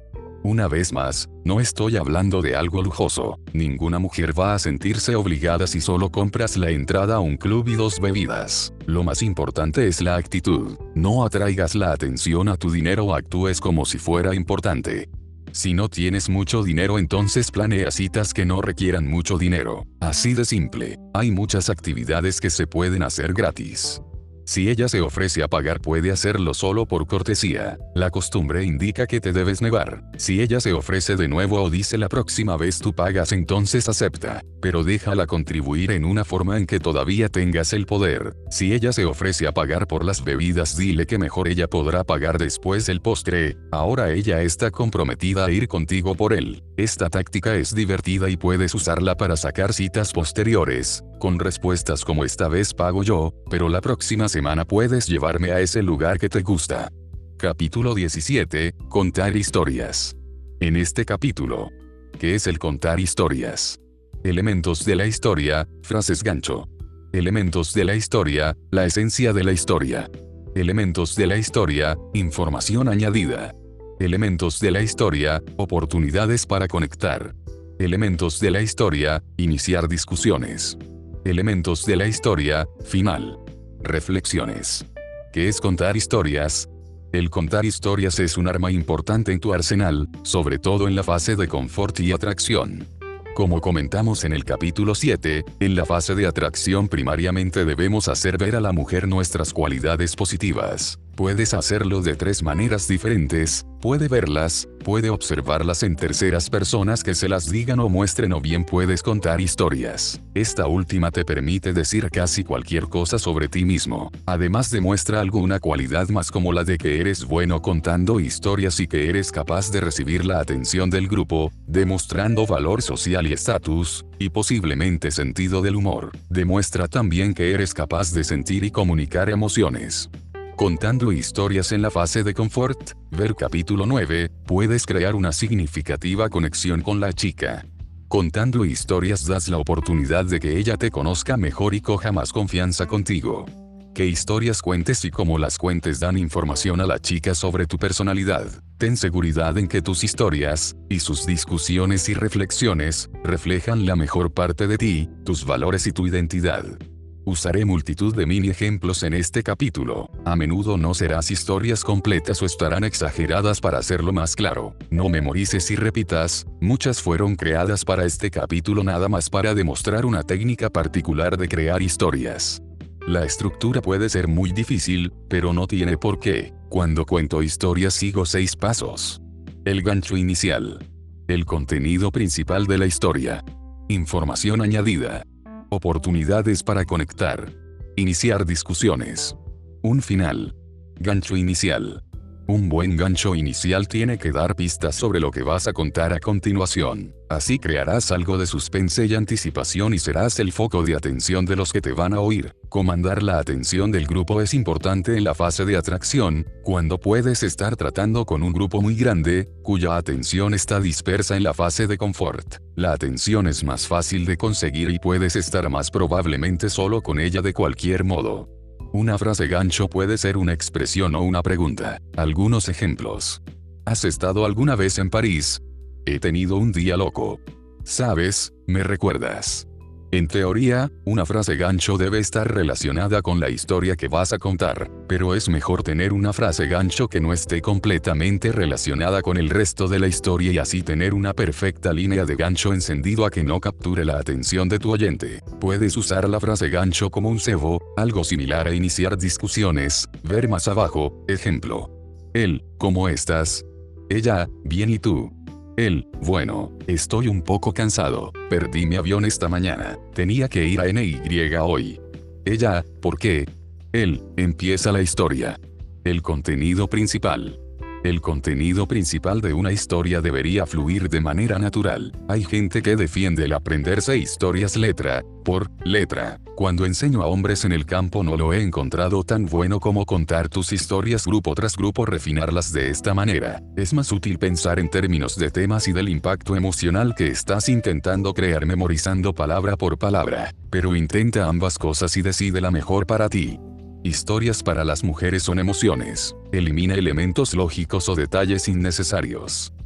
Una vez más, no estoy hablando de algo lujoso. Ninguna mujer va a sentirse obligada si solo compras la entrada a un club y dos bebidas. Lo más importante es la actitud. No atraigas la atención a tu dinero o actúes como si fuera importante. Si no tienes mucho dinero, entonces planea citas que no requieran mucho dinero. Así de simple. Hay muchas actividades que se pueden hacer gratis. Si ella se ofrece a pagar, puede hacerlo solo por cortesía. La costumbre indica que te debes negar. Si ella se ofrece de nuevo o dice la próxima vez tú pagas, entonces acepta. Pero déjala contribuir en una forma en que todavía tengas el poder. Si ella se ofrece a pagar por las bebidas, dile que mejor ella podrá pagar después el postre. Ahora ella está comprometida a ir contigo por él. Esta táctica es divertida y puedes usarla para sacar citas posteriores, con respuestas como esta vez pago yo, pero la próxima semana puedes llevarme a ese lugar que te gusta. Capítulo diecisiete. Contar historias. En este capítulo, ¿qué es el contar historias? Elementos de la historia, frases gancho. Elementos de la historia, la esencia de la historia. Elementos de la historia, información añadida. Elementos de la historia, oportunidades para conectar. Elementos de la historia, iniciar discusiones. Elementos de la historia, final. Reflexiones. ¿Qué es contar historias? El contar historias es un arma importante en tu arsenal, sobre todo en la fase de confort y atracción. Como comentamos en el capítulo siete, en la fase de atracción primariamente debemos hacer ver a la mujer nuestras cualidades positivas. Puedes hacerlo de tres maneras diferentes: puede verlas, puede observarlas en terceras personas que se las digan o muestren, o bien puedes contar historias. Esta última te permite decir casi cualquier cosa sobre ti mismo. Además demuestra alguna cualidad más, como la de que eres bueno contando historias y que eres capaz de recibir la atención del grupo, demostrando valor social y estatus, y posiblemente sentido del humor. Demuestra también que eres capaz de sentir y comunicar emociones. Contando historias en la fase de confort, ver capítulo nueve, puedes crear una significativa conexión con la chica. Contando historias das la oportunidad de que ella te conozca mejor y coja más confianza contigo. Qué historias cuentes y cómo las cuentes dan información a la chica sobre tu personalidad. Ten seguridad en que tus historias, y sus discusiones y reflexiones, reflejan la mejor parte de ti, tus valores y tu identidad. Usaré multitud de mini ejemplos en este capítulo. A menudo no serás historias completas o estarán exageradas para hacerlo más claro. No memorices y repitas, muchas fueron creadas para este capítulo nada más para demostrar una técnica particular de crear historias. La estructura puede ser muy difícil, pero no tiene por qué. Cuando cuento historias sigo seis pasos. El gancho inicial. El contenido principal de la historia. Información añadida. Oportunidades para conectar. Iniciar discusiones. Un final. Gancho inicial. Un buen gancho inicial tiene que dar pistas sobre lo que vas a contar a continuación. Así crearás algo de suspense y anticipación y serás el foco de atención de los que te van a oír. Comandar la atención del grupo es importante en la fase de atracción, cuando puedes estar tratando con un grupo muy grande, cuya atención está dispersa en la fase de confort. La atención es más fácil de conseguir y puedes estar más probablemente solo con ella de cualquier modo. Una frase gancho puede ser una expresión o una pregunta. Algunos ejemplos. ¿Has estado alguna vez en París? He tenido un día loco. ¿Sabes? Me recuerdas. En teoría, una frase gancho debe estar relacionada con la historia que vas a contar, pero es mejor tener una frase gancho que no esté completamente relacionada con el resto de la historia y así tener una perfecta línea de gancho encendido a que no capture la atención de tu oyente. Puedes usar la frase gancho como un cebo, algo similar a iniciar discusiones. Ver más abajo, ejemplo. Él, ¿cómo estás? Ella, bien, ¿y tú? Él, bueno, estoy un poco cansado, perdí mi avión esta mañana, tenía que ir a N Y hoy. Ella, ¿por qué? Él, empieza la historia. El contenido principal. El contenido principal de una historia debería fluir de manera natural. Hay gente que defiende el aprenderse historias letra por letra. Cuando enseño a hombres en el campo no lo he encontrado tan bueno como contar tus historias grupo tras grupo, refinarlas de esta manera. Es más útil pensar en términos de temas y del impacto emocional que estás intentando crear memorizando palabra por palabra. Pero intenta ambas cosas y decide la mejor para ti. Historias para las mujeres son emociones. Elimina elementos lógicos o detalles innecesarios.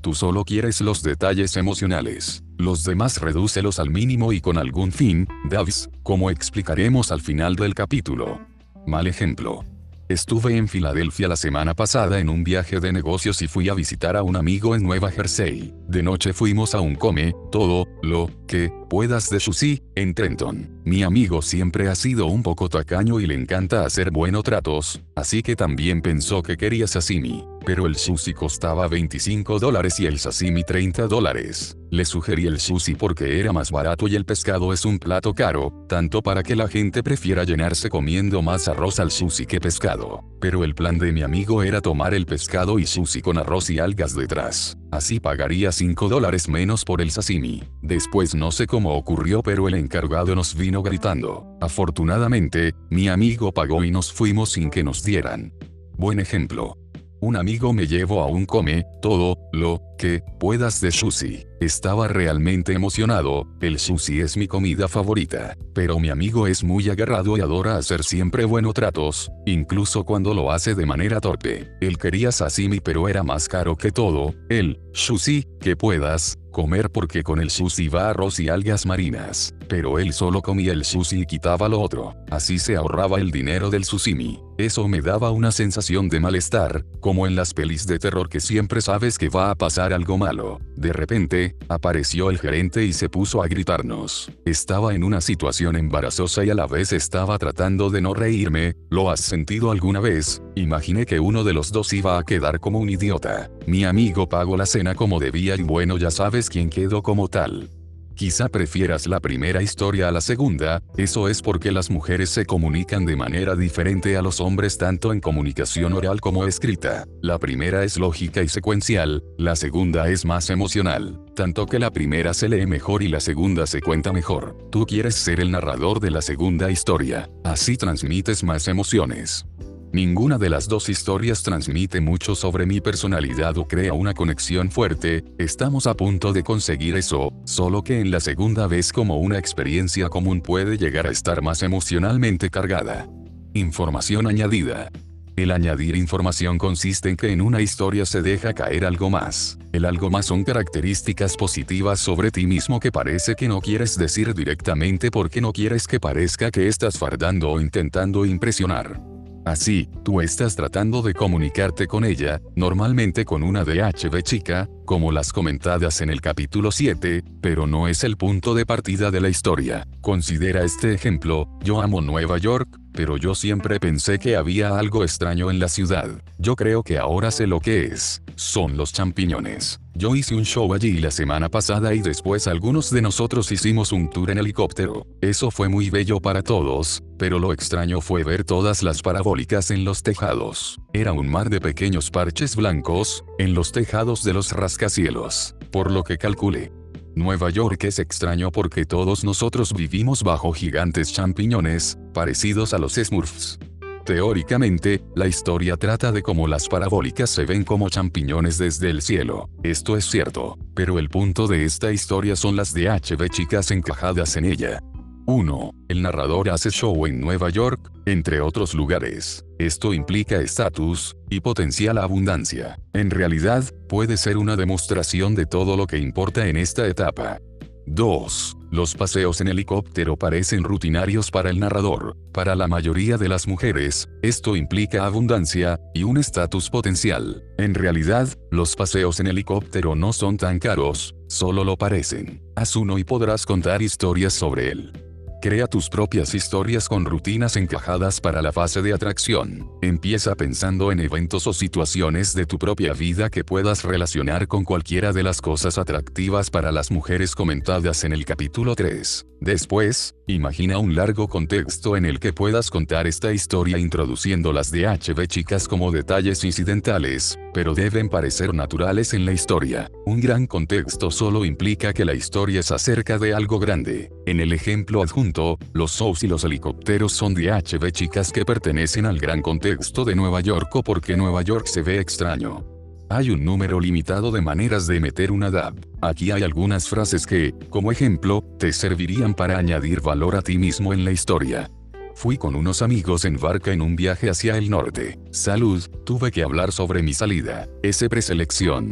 Tú solo quieres los detalles emocionales. Los demás redúcelos al mínimo y con algún fin, Davis, como explicaremos al final del capítulo. Mal ejemplo. Estuve en Filadelfia la semana pasada en un viaje de negocios y fui a visitar a un amigo en Nueva Jersey. De noche fuimos a un come, todo, lo, que, puedas de sushi, en Trenton. Mi amigo siempre ha sido un poco tacaño y le encanta hacer buenos tratos, así que también pensó que quería sashimi. Pero el sushi costaba veinticinco dólares y el sashimi treinta dólares. Le sugerí el sushi porque era más barato y el pescado es un plato caro, tanto para que la gente prefiera llenarse comiendo más arroz al sushi que pescado. Pero el plan de mi amigo era tomar el pescado y sushi con arroz y algas detrás. Así pagaría cinco dólares menos por el sashimi. Después no sé cómo ocurrió, pero el encargado nos vino gritando. Afortunadamente, mi amigo pagó y nos fuimos sin que nos dieran. Buen ejemplo. Un amigo me llevó a un come, todo, lo, que, puedas de sushi. Estaba realmente emocionado, el sushi es mi comida favorita. Pero mi amigo es muy agarrado y adora hacer siempre buenos tratos, incluso cuando lo hace de manera torpe. Él quería sashimi pero era más caro que todo, el sushi, que puedas comer porque con el sushi va arroz y algas marinas. Pero él solo comía el sushi y quitaba lo otro. Así se ahorraba el dinero del sushimi. Eso me daba una sensación de malestar, como en las pelis de terror que siempre sabes que va a pasar algo malo. De repente, apareció el gerente y se puso a gritarnos. Estaba en una situación embarazosa y a la vez estaba tratando de no reírme. ¿Lo has sentido alguna vez? Imaginé que uno de los dos iba a quedar como un idiota. Mi amigo pagó la cena como debía y bueno, ya sabes quién quedó como tal. Quizá prefieras la primera historia a la segunda, eso es porque las mujeres se comunican de manera diferente a los hombres tanto en comunicación oral como escrita. La primera es lógica y secuencial, la segunda es más emocional, tanto que la primera se lee mejor y la segunda se cuenta mejor. Tú quieres ser el narrador de la segunda historia, así transmites más emociones. Ninguna de las dos historias transmite mucho sobre mi personalidad o crea una conexión fuerte, estamos a punto de conseguir eso, solo que en la segunda vez como una experiencia común puede llegar a estar más emocionalmente cargada. Información añadida. El añadir información consiste en que en una historia se deja caer algo más. El algo más son características positivas sobre ti mismo que parece que no quieres decir directamente porque no quieres que parezca que estás fardando o intentando impresionar. Así, tú estás tratando de comunicarte con ella, normalmente con una D H B chica, como las comentadas en el capítulo siete, pero no es el punto de partida de la historia. Considera este ejemplo: yo amo Nueva York, pero yo siempre pensé que había algo extraño en la ciudad. Yo creo que ahora sé lo que es. Son los champiñones. Yo hice un show allí la semana pasada y después algunos de nosotros hicimos un tour en helicóptero. Eso fue muy bello para todos, pero lo extraño fue ver todas las parabólicas en los tejados. Era un mar de pequeños parches blancos, en los tejados de los rascacielos, por lo que calculé. Nueva York es extraño porque todos nosotros vivimos bajo gigantes champiñones, parecidos a los Smurfs. Teóricamente, la historia trata de cómo las parabólicas se ven como champiñones desde el cielo. Esto es cierto, pero el punto de esta historia son las D H B chicas encajadas en ella. uno. El narrador hace show en Nueva York, entre otros lugares. Esto implica estatus y potencial abundancia. En realidad, puede ser una demostración de todo lo que importa en esta etapa. dos. Los paseos en helicóptero parecen rutinarios para el narrador. Para la mayoría de las mujeres, esto implica abundancia y un estatus potencial. En realidad, los paseos en helicóptero no son tan caros, solo lo parecen. Haz uno y podrás contar historias sobre él. Crea tus propias historias con rutinas encajadas para la fase de atracción. Empieza pensando en eventos o situaciones de tu propia vida que puedas relacionar con cualquiera de las cosas atractivas para las mujeres comentadas en el capítulo tres. Después, imagina un largo contexto en el que puedas contar esta historia introduciendo las D H B chicas como detalles incidentales, pero deben parecer naturales en la historia. Un gran contexto solo implica que la historia es acerca de algo grande. En el ejemplo adjunto, los shows y los helicópteros son D H B chicas que pertenecen al gran contexto de Nueva York o porque Nueva York se ve extraño. Hay un número limitado de maneras de meter una D A B. Aquí hay algunas frases que, como ejemplo, te servirían para añadir valor a ti mismo en la historia. Fui con unos amigos en barca en un viaje hacia el norte. Salud, tuve que hablar sobre mi salida. S preselección.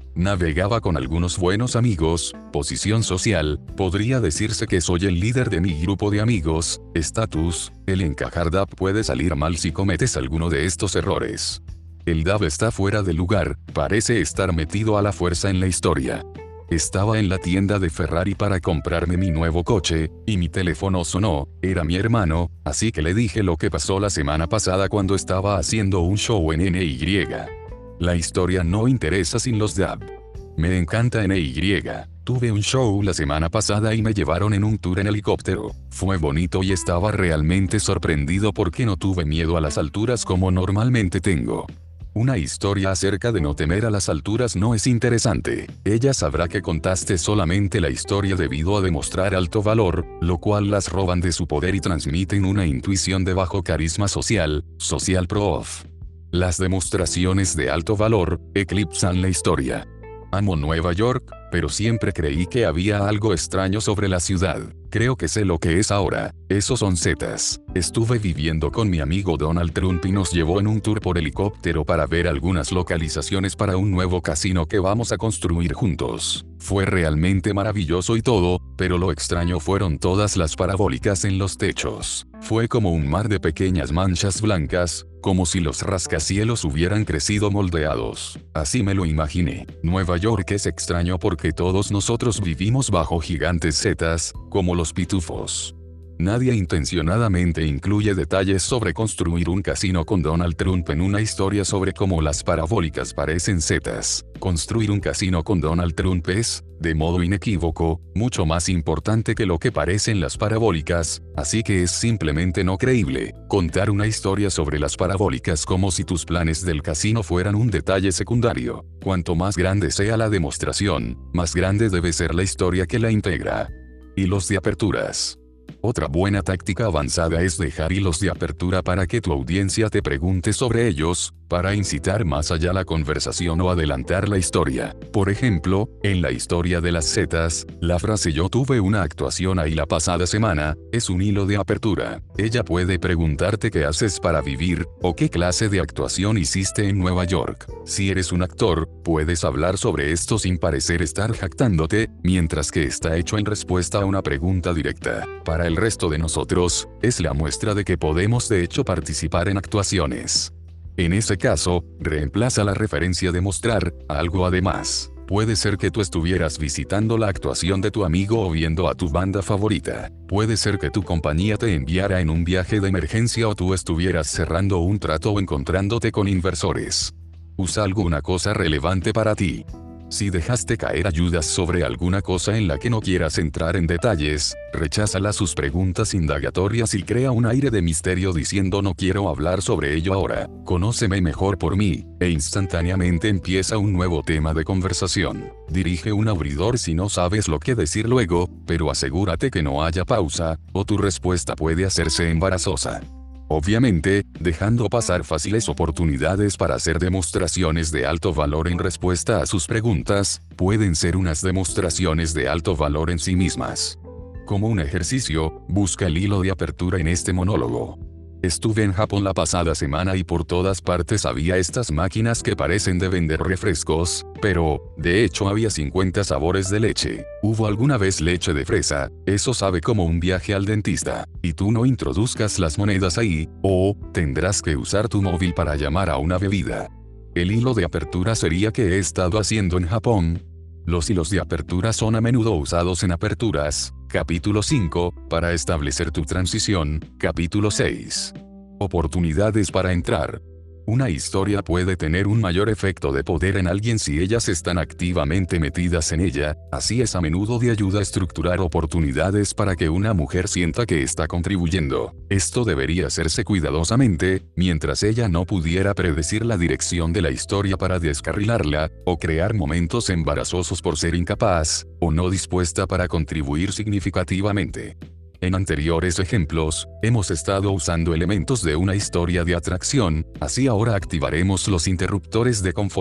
Navegaba con algunos buenos amigos, posición social, podría decirse que soy el líder de mi grupo de amigos, estatus, el encajar D A B puede salir mal si cometes alguno de estos errores. El D A B está fuera de lugar, parece estar metido a la fuerza en la historia. Estaba en la tienda de Ferrari para comprarme mi nuevo coche, y mi teléfono sonó, era mi hermano, así que le dije lo que pasó la semana pasada cuando estaba haciendo un show en N Y. La historia no interesa sin los D A B. Me encanta N Y. Tuve un show la semana pasada y me llevaron en un tour en helicóptero. Fue bonito y estaba realmente sorprendido porque no tuve miedo a las alturas como normalmente tengo. Una historia acerca de no temer a las alturas no es interesante. Ella sabrá que contaste solamente la historia debido a demostrar alto valor, lo cual las roban de su poder y transmiten una intuición de bajo carisma social, social proof. Las demostraciones de alto valor eclipsan la historia. Amo Nueva York, pero siempre creí que había algo extraño sobre la ciudad. Creo que sé lo que es ahora. Esos son zetas. Estuve viviendo con mi amigo Donald Trump y nos llevó en un tour por helicóptero para ver algunas localizaciones para un nuevo casino que vamos a construir juntos. Fue realmente maravilloso y todo, pero lo extraño fueron todas las parabólicas en los techos. Fue como un mar de pequeñas manchas blancas, como si los rascacielos hubieran crecido moldeados. Así me lo imaginé. Nueva York es extraño porque todos nosotros vivimos bajo gigantes zetas, como los pitufos. Nadie intencionadamente incluye detalles sobre construir un casino con Donald Trump en una historia sobre cómo las parabólicas parecen zetas. Construir un casino con Donald Trump es, de modo inequívoco, mucho más importante que lo que parecen las parabólicas, así que es simplemente no creíble. Contar una historia sobre las parabólicas como si tus planes del casino fueran un detalle secundario. Cuanto más grande sea la demostración, más grande debe ser la historia que la integra. Hilos de aperturas. Otra buena táctica avanzada es dejar hilos de apertura para que tu audiencia te pregunte sobre ellos, para incitar más allá la conversación o adelantar la historia. Por ejemplo, en la historia de las zetas, la frase "yo tuve una actuación ahí la pasada semana" es un hilo de apertura. Ella puede preguntarte qué haces para vivir, o qué clase de actuación hiciste en Nueva York. Si eres un actor, puedes hablar sobre esto sin parecer estar jactándote, mientras que está hecho en respuesta a una pregunta directa. Para el resto de nosotros, es la muestra de que podemos de hecho participar en actuaciones. En ese caso, reemplaza la referencia de mostrar algo además. Puede ser que tú estuvieras visitando la actuación de tu amigo o viendo a tu banda favorita. Puede ser que tu compañía te enviara en un viaje de emergencia o tú estuvieras cerrando un trato o encontrándote con inversores. Usa alguna cosa relevante para ti. Si dejaste caer ayudas sobre alguna cosa en la que no quieras entrar en detalles, recházalas sus preguntas indagatorias y crea un aire de misterio diciendo "no quiero hablar sobre ello ahora, conóceme mejor por mí", e instantáneamente empieza un nuevo tema de conversación. Dirige un abridor si no sabes lo que decir luego, pero asegúrate que no haya pausa, o tu respuesta puede hacerse embarazosa. Obviamente, dejando pasar fáciles oportunidades para hacer demostraciones de alto valor en respuesta a sus preguntas, pueden ser unas demostraciones de alto valor en sí mismas. Como un ejercicio, busca el hilo de apertura en este monólogo. Estuve en Japón la pasada semana y por todas partes había estas máquinas que parecen de vender refrescos, pero, de hecho había cincuenta sabores de leche. ¿Hubo alguna vez leche de fresa? Eso sabe como un viaje al dentista. Y tú no introduzcas las monedas ahí, o, tendrás que usar tu móvil para llamar a una bebida. El hilo de apertura sería "¿qué he estado haciendo en Japón?". Los hilos de apertura son a menudo usados en aperturas, capítulo cinco, para establecer tu transición, capítulo seis. Oportunidades para entrar. Una historia puede tener un mayor efecto de poder en alguien si ellas están activamente metidas en ella, así es a menudo de ayuda a estructurar oportunidades para que una mujer sienta que está contribuyendo. Esto debería hacerse cuidadosamente, mientras ella no pudiera predecir la dirección de la historia para descarrilarla, o crear momentos embarazosos por ser incapaz, o no dispuesta para contribuir significativamente. En anteriores ejemplos, hemos estado usando elementos de una historia de atracción, así ahora activaremos los interruptores de confort.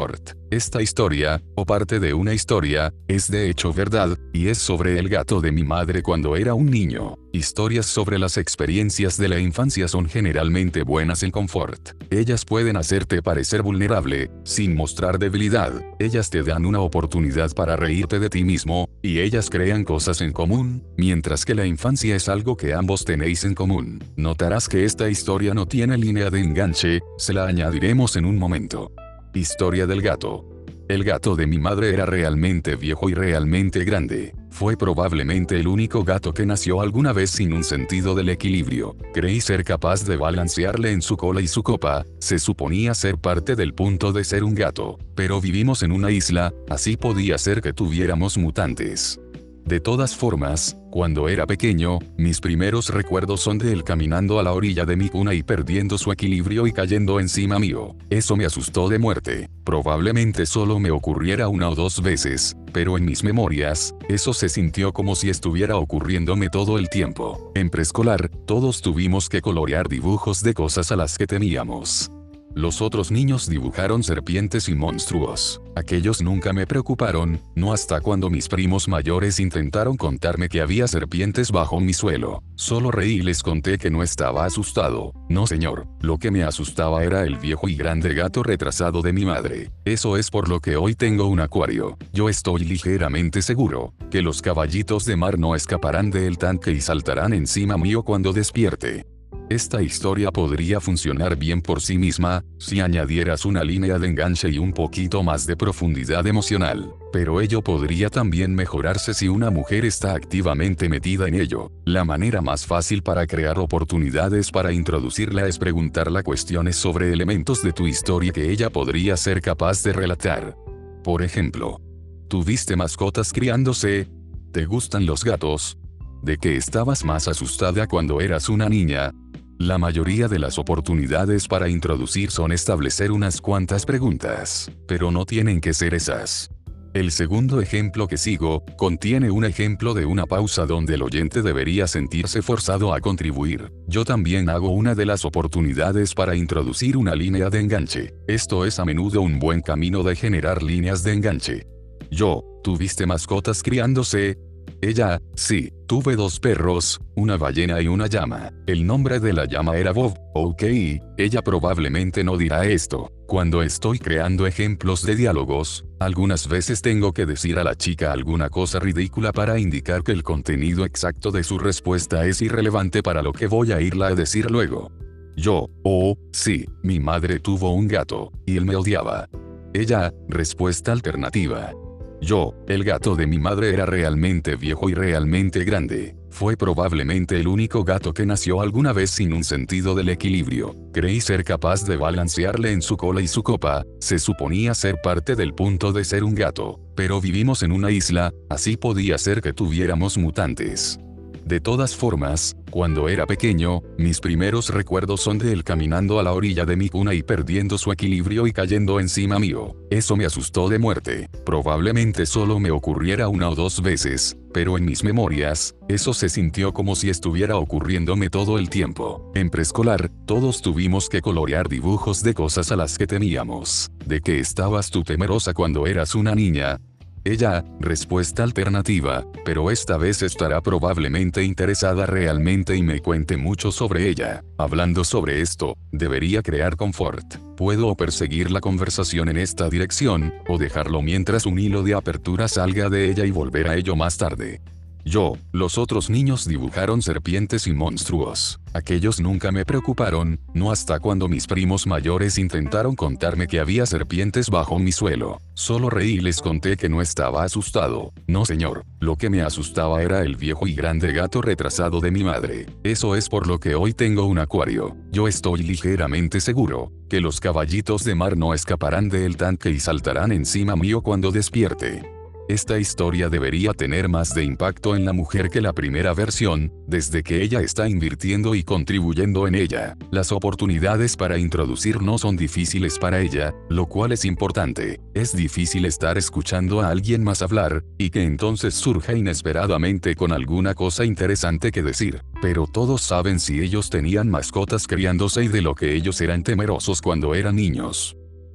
Esta historia, o parte de una historia, es de hecho verdad, y es sobre el gato de mi madre cuando era un niño. Historias sobre las experiencias de la infancia son generalmente buenas en confort. Ellas pueden hacerte parecer vulnerable, sin mostrar debilidad. Ellas te dan una oportunidad para reírte de ti mismo, y ellas crean cosas en común, mientras que la infancia es algo que ambos tenéis en común. Notarás que esta historia no tiene línea de enganche, se la añadiremos en un momento. Historia del gato. El gato de mi madre era realmente viejo y realmente grande. Fue probablemente el único gato que nació alguna vez sin un sentido del equilibrio. Creí ser capaz de balancearle en su cola y su copa. Se suponía ser parte del punto de ser un gato. Pero vivimos en una isla, así podía ser que tuviéramos mutantes. De todas formas, cuando era pequeño, mis primeros recuerdos son de él caminando a la orilla de mi cuna y perdiendo su equilibrio y cayendo encima mío. Eso me asustó de muerte. Probablemente solo me ocurriera una o dos veces, pero en mis memorias, eso se sintió como si estuviera ocurriéndome todo el tiempo. En preescolar, todos tuvimos que colorear dibujos de cosas a las que temíamos. Los otros niños dibujaron serpientes y monstruos. Aquellos nunca me preocuparon, no hasta cuando mis primos mayores intentaron contarme que había serpientes bajo mi suelo. Solo reí y les conté que no estaba asustado. No señor, lo que me asustaba era el viejo y grande gato retrasado de mi madre. Eso es por lo que hoy tengo un acuario. Yo estoy ligeramente seguro que los caballitos de mar no escaparán del tanque y saltarán encima mío cuando despierte. Esta historia podría funcionar bien por sí misma, si añadieras una línea de enganche y un poquito más de profundidad emocional, pero ello podría también mejorarse si una mujer está activamente metida en ello. La manera más fácil para crear oportunidades para introducirla es preguntarla cuestiones sobre elementos de tu historia que ella podría ser capaz de relatar. Por ejemplo, ¿tuviste mascotas criándose? ¿Te gustan los gatos? ¿De qué estabas más asustada cuando eras una niña? La mayoría de las oportunidades para introducir son establecer unas cuantas preguntas, pero no tienen que ser esas. El segundo ejemplo que sigo, contiene un ejemplo de una pausa donde el oyente debería sentirse forzado a contribuir. Yo también hago una de las oportunidades para introducir una línea de enganche. Esto es a menudo un buen camino de generar líneas de enganche. Yo, ¿tuviste mascotas criándose? Ella, sí, tuve dos perros, una ballena y una llama. El nombre de la llama era Bob. Ok, ella probablemente no dirá esto. Cuando estoy creando ejemplos de diálogos, algunas veces tengo que decir a la chica alguna cosa ridícula para indicar que el contenido exacto de su respuesta es irrelevante para lo que voy a irla a decir luego. Yo, oh, sí, mi madre tuvo un gato, y él me odiaba. Ella, respuesta alternativa. Yo, el gato de mi madre era realmente viejo y realmente grande. Fue probablemente el único gato que nació alguna vez sin un sentido del equilibrio. Creí ser capaz de balancearle en su cola y su copa. Se suponía ser parte del punto de ser un gato. Pero vivimos en una isla, así podía ser que tuviéramos mutantes. De todas formas, cuando era pequeño, mis primeros recuerdos son de él caminando a la orilla de mi cuna y perdiendo su equilibrio y cayendo encima mío. Eso me asustó de muerte. Probablemente solo me ocurriera una o dos veces, pero en mis memorias, eso se sintió como si estuviera ocurriéndome todo el tiempo. En preescolar, todos tuvimos que colorear dibujos de cosas a las que temíamos. ¿De qué estabas tú temerosa cuando eras una niña? Ella, respuesta alternativa, pero esta vez estará probablemente interesada realmente y me cuente mucho sobre ella. Hablando sobre esto, debería crear confort. Puedo o perseguir la conversación en esta dirección, o dejarlo mientras un hilo de apertura salga de ella y volver a ello más tarde. Yo, los otros niños dibujaron serpientes y monstruos. Aquellos nunca me preocuparon, no hasta cuando mis primos mayores intentaron contarme que había serpientes bajo mi suelo. Solo reí y les conté que no estaba asustado. No señor, lo que me asustaba era el viejo y grande gato retrasado de mi madre. Eso es por lo que hoy tengo un acuario. Yo estoy ligeramente seguro que los caballitos de mar no escaparán del tanque y saltarán encima mío cuando despierte. Esta historia debería tener más de impacto en la mujer que la primera versión, desde que ella está invirtiendo y contribuyendo en ella. Las oportunidades para introducir no son difíciles para ella, lo cual es importante. Es difícil estar escuchando a alguien más hablar, y que entonces surja inesperadamente con alguna cosa interesante que decir. Pero todos saben si ellos tenían mascotas criándose y de lo que ellos eran temerosos cuando eran niños.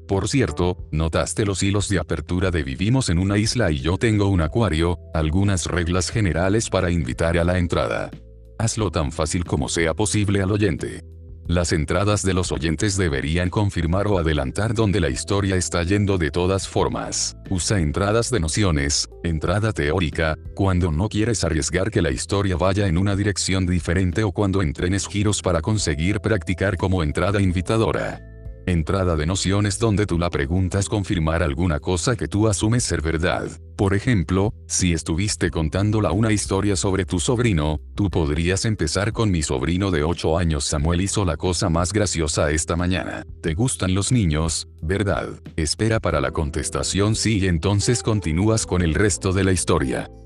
Por cierto, ¿notaste los hilos de apertura de vivimos en una isla y yo tengo un acuario? Algunas reglas generales para invitar a la entrada. Hazlo tan fácil como sea posible al oyente. Las entradas de los oyentes deberían confirmar o adelantar donde la historia está yendo de todas formas. Usa entradas de nociones, entrada teórica, cuando no quieres arriesgar que la historia vaya en una dirección diferente o cuando entrenes giros para conseguir practicar como entrada invitadora. Entrada de nociones donde tú la preguntas confirmar alguna cosa que tú asumes ser verdad. Por ejemplo, si estuviste contándola una historia sobre tu sobrino, tú podrías empezar con mi sobrino de ocho años Samuel hizo la cosa más graciosa esta mañana. ¿Te gustan los niños, verdad? Espera para la contestación sí y entonces continúas con el resto de la historia.